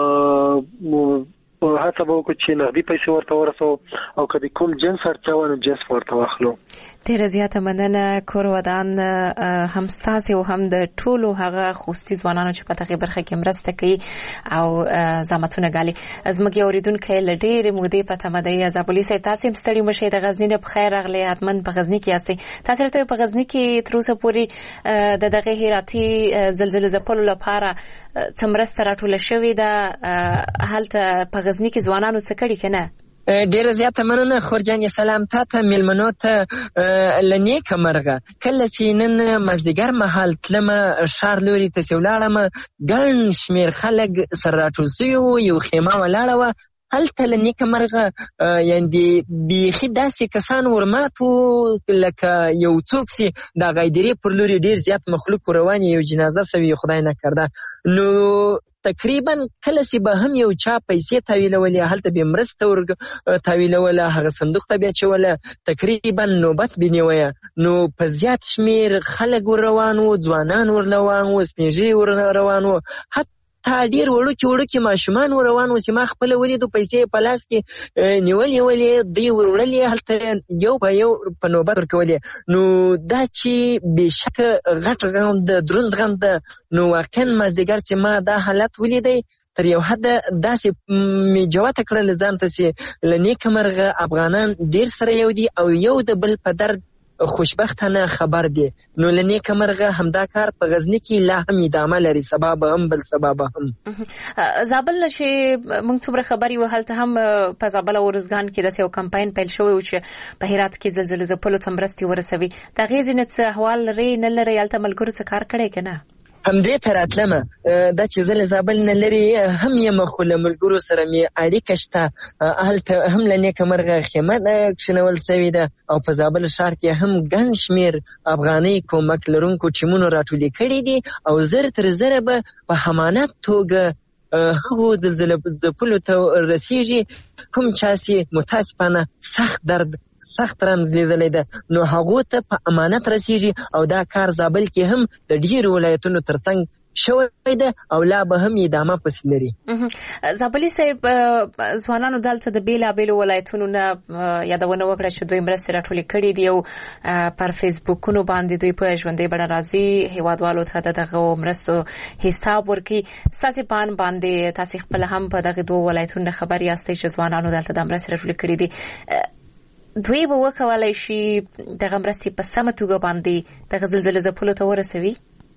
Speaker 6: هڅه به وکړو چې نغدي پیسې ورته ورسوو او که د کوم جنس اړتیا وه نو جنس ورته واخلو.
Speaker 3: ډېره زیاته مننه کور ودان، هم ستاسې او هم د ټولو هغه خوستي ځوانانو چې په دغې برخه کې مرسته کوي او زحمتونه ګالي. زموږ یو اورېدونکی له ډېرې مودې په تمه دی. عزابولي صاحب تاسې هم ستړي مه شئ، د غزني نه په خیر راغلی، حتما په غزني کې یاستئ. تاسې راته په غزني کې تر اوسه پورې د دغې هراتي زلزلې ځپلو لپاره څه مرسته راټوله شوې ده؟ هلته په غزني کې ځوانانو څه کړي که نه؟
Speaker 12: ډیره زیاته مننه خورجان، سلام تاته میلمنو ته له نیکه مرغه. کله چې نن مازدیګر مهال تلمه ښار لوري ته چې ولاړم ګڼ شمېر خلک سره راټول سوي وو، یو خیمه ولاړه وه. هلته له نیکه مرغه یعنې بیخي داسې کسان ورمات وو لکه یو څوک چې د غایدرې پر لوري ډېر زیات مخلوق روان یو جنازه سوي خدای نکرده. نو تقریبا کله چې به هم یو چا پیسې تاویلولې هلته به مرسته ور تاویلوله هغه صندوق ته بیا چوله تقریبا نوبت بنیوه نو په زیات شمیر خلک ور روان وو ځوانان ور روان وو سپینږیري ور روان وو تا ډیر وړوکي وړوکي ماشومان ور روان وو چې ما خپله ولیدو پیسې په لاس کې نیولې ولې دوی ور وړلې هلته یو په یو په نوبت ورکولې نو دا چې بېشکه غټ غم ده دروند غم ده نو واقعا مازدیګر چې ما دا حالت ولیدی تر یو حده داسې مې جوته کړل ځان ته چې له نیکه مرغه افغانان ډیر سره یو دي او یو د بل په درد خوشبختانه خبر دی نو له نیکه مرغه همدا کار په غزني کې لا هم ادامه لري سبا به هم بل سبا به هم
Speaker 3: زابل چې موږ څومره خبري و هلته هم په زابل او ارزګان کې داسې یو کمپاین پیل شوی و چې په هرات کې زلزلې ځپلو ته مرستې ورسوي د هغې ځینې څه احوال لري نه لري هلته ملګرو څه کار کړی که نه
Speaker 12: همدې ته راتلمه دا چې زه له زابل نه لرې هم یم خو له ملګرو سره مې اړیکه شته هلته هم له نیکه مرغه خیمه کښېنول سوې ده او په زابل ښار کې هم ګڼ شمېر افغاني کومک لرونکو ټیمونو راټولې کړي دي او زر تر زره به په امانت توګه هغو زلزله ځپلو ته رسیږي کوم چا چې متاسفانه سخت درد سخت رمز لیدلی ده نو هغو ته په امانت رسیږي او دا کار زابل کې هم د ډیرو ولایتونو ترڅنګ شوی ده او لا به هم ادامه پسې لري.
Speaker 3: زابلي صاحب ځوانانو دلته د بیلابیلو ولایتونو نه یادونه وکړه چې دوی مرستې راټولې کړي دي او پر فیسبوکونو باندې دوی په ژوندۍ بڼه راځي هیوادوالو ته د دغه مرستو حساب ورکوي. ستاسې په اند باندې تاسې خپله هم په دغه دوو ولایتونو نه خبر یاستئ چې ځوانانو دلته د مرستې راټولې کړي دي دوی به وکولای شي دغه مرستې په سمه توګه باندې دغه زلزلې ځپلو ته ورسوي؟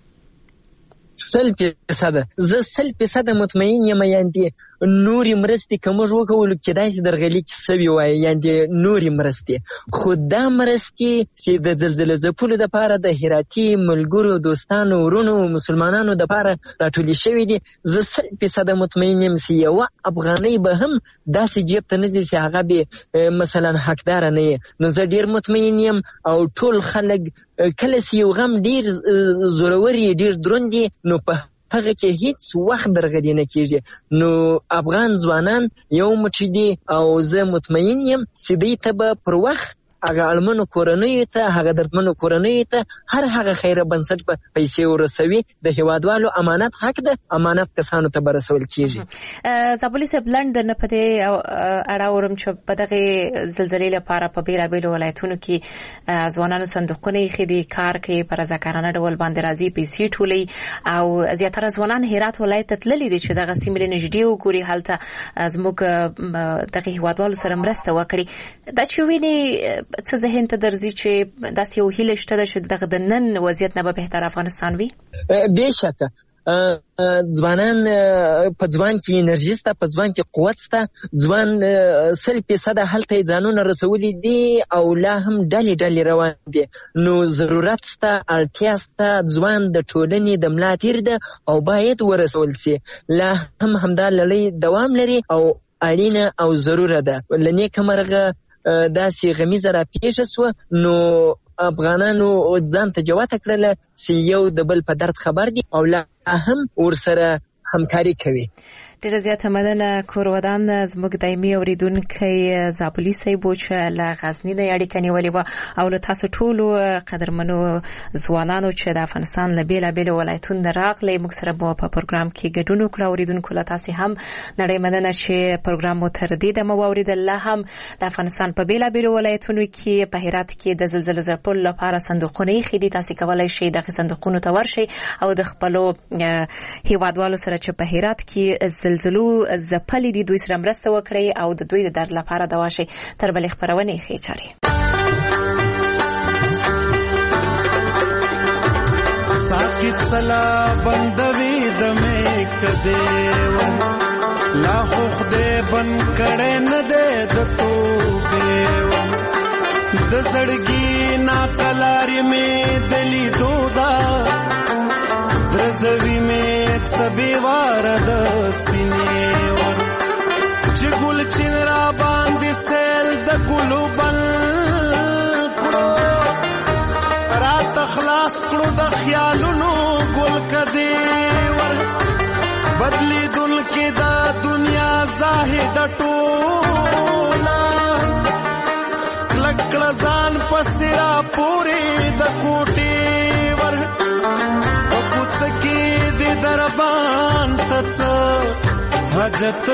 Speaker 12: سل فیصده زه سل فیصده مطمئن یم یعنې نورې مرستې که موږ وکولو کېدای شي درغلي کې سوي وایي یعنې نورې مرستې خو دا مرستې چې د زلزلې ځپلو دپاره د هراتي ملګرو دوستانو ورونو مسلمانانو دپاره راټولې شوي دي زه سل فیصده مطمئن یم چې یوه افغانۍ به هم داسې جیب ته نه ځي چې هغه به مثلا حقداره نه یې نو زه ډېر مطمئن یم او ټول خلک کله چې یو غم ډیر زورور یې ډیر دروند دی نو په هغه کې هیڅ وخت درغلي نه کیږي نو افغان ځوانان یو موټی دي او زه مطمئن یم چې دوی ته به پر وخت هغه اړمنو کورنیو ته هغه دردمنو کورنیو ته هر هغه خیره بنسټ به پیسې ورسوي د هیوادوالو امانت حق ده امانت کسانو ته به رسول کیږي.
Speaker 3: زابلي صاحب لنډ نه پدې اړه اورم چې په دغه زلزلې لپاره په بیلابیلو ولایتونو کې ځوانانو صندوقونه ایښي دي کار کوي په رضاکارانه ډول باندې راځي پیسې ټولوي او زیاتره ځوانان هرات ولایت ته تللي دي چې دغه سیمې نږدې وګوري هلته زموږ دغه هیوادوالو سره مرسته وکړي دا چې ویني څه ذهن ته درځي چې داسې یو هیله شته ده چې دغه د نن وضعیت نه به بهتر افغانستان وي؟
Speaker 12: بېشکه ځوانان په ځوان کې انرژي سته په ځوان کې قوت سته ځوان سل فیصده هلته یې ځانونه رسولي دي او لا هم ډلې ډلې روان دي نو ضرورت سته اړتیا سته ځوان د ټولنې د ملا تیر ده او باید ورسول سي لا هم همدا لړۍ دوام لري او اړینه او ضروره ده له نیکه مرغه داسې غمیزه را پیښه سوه نو افغانانو ځان ته جوته کړله چې یو د بل په درد خبر دي او لا هم ورسره همکاري کوي.
Speaker 3: ډیره زیاته مننه کورودان زموږ دایمي اوریدونکی زابلي صاحب چې له غزني نه اړیکه نیولې وه او له تاسو ټولو قدرمنو ځوانانو چې د افغانستان له بیلابیلو ولایتونو نه راغلئ موږ سره مو په پروګرام کې ګډون وکړه اوریدونکو له تاسې هم نړۍ مننه چې پروګرام مو تر دې دمه واورېدل لا هم د افغانستان په بیلابیلو ولایتونو کې په هرات کې د زلزلې ځپلو لپاره صندوقونه ایښي دي تاسې کولی شئ دغه صندوقونو ته ورشئ او د خپلو هیوادوالو سره چې په هرات کې زلزلو ځپلي دي دوی سره مرسته وکړئ او د دوی د درد لپاره دوا شئ. تر بلې خپرونې ښې چارې.
Speaker 13: ساقي سلا بندوي دمه کدیو لا خو خدای بن کړه نه ده د توبه د زړګي نا کلاري می دلی دودا درزوی می سبي وار د سینې ور چې ګل چین را باندې سیل د ګلو بل کړو رات خلاص کړو د خیالونو ګل کدی ور بدلی شاهد ټوله لکړه ځان پسرا پوری د کوټي ور او کوڅ کې د دربان تڅ حاجت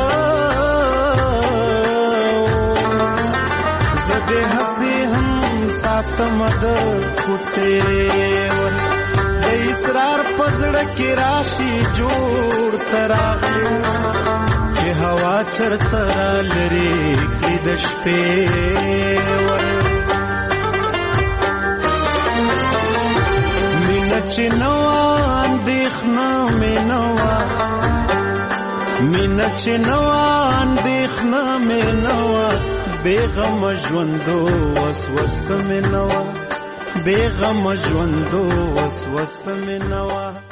Speaker 13: زده هسي هم ساتم د کوڅې ور د اسرار پزړه کې راشي جوړ تراغلو چې هوا چرته را لري کې د شپې ور مینه چې نوا اندېښنه مې نوا مینه چې نوا اندېښنه مې نوا بیغم ژوندو وسوسه مې نوا بیغم ژوندو وسوسه مې نوا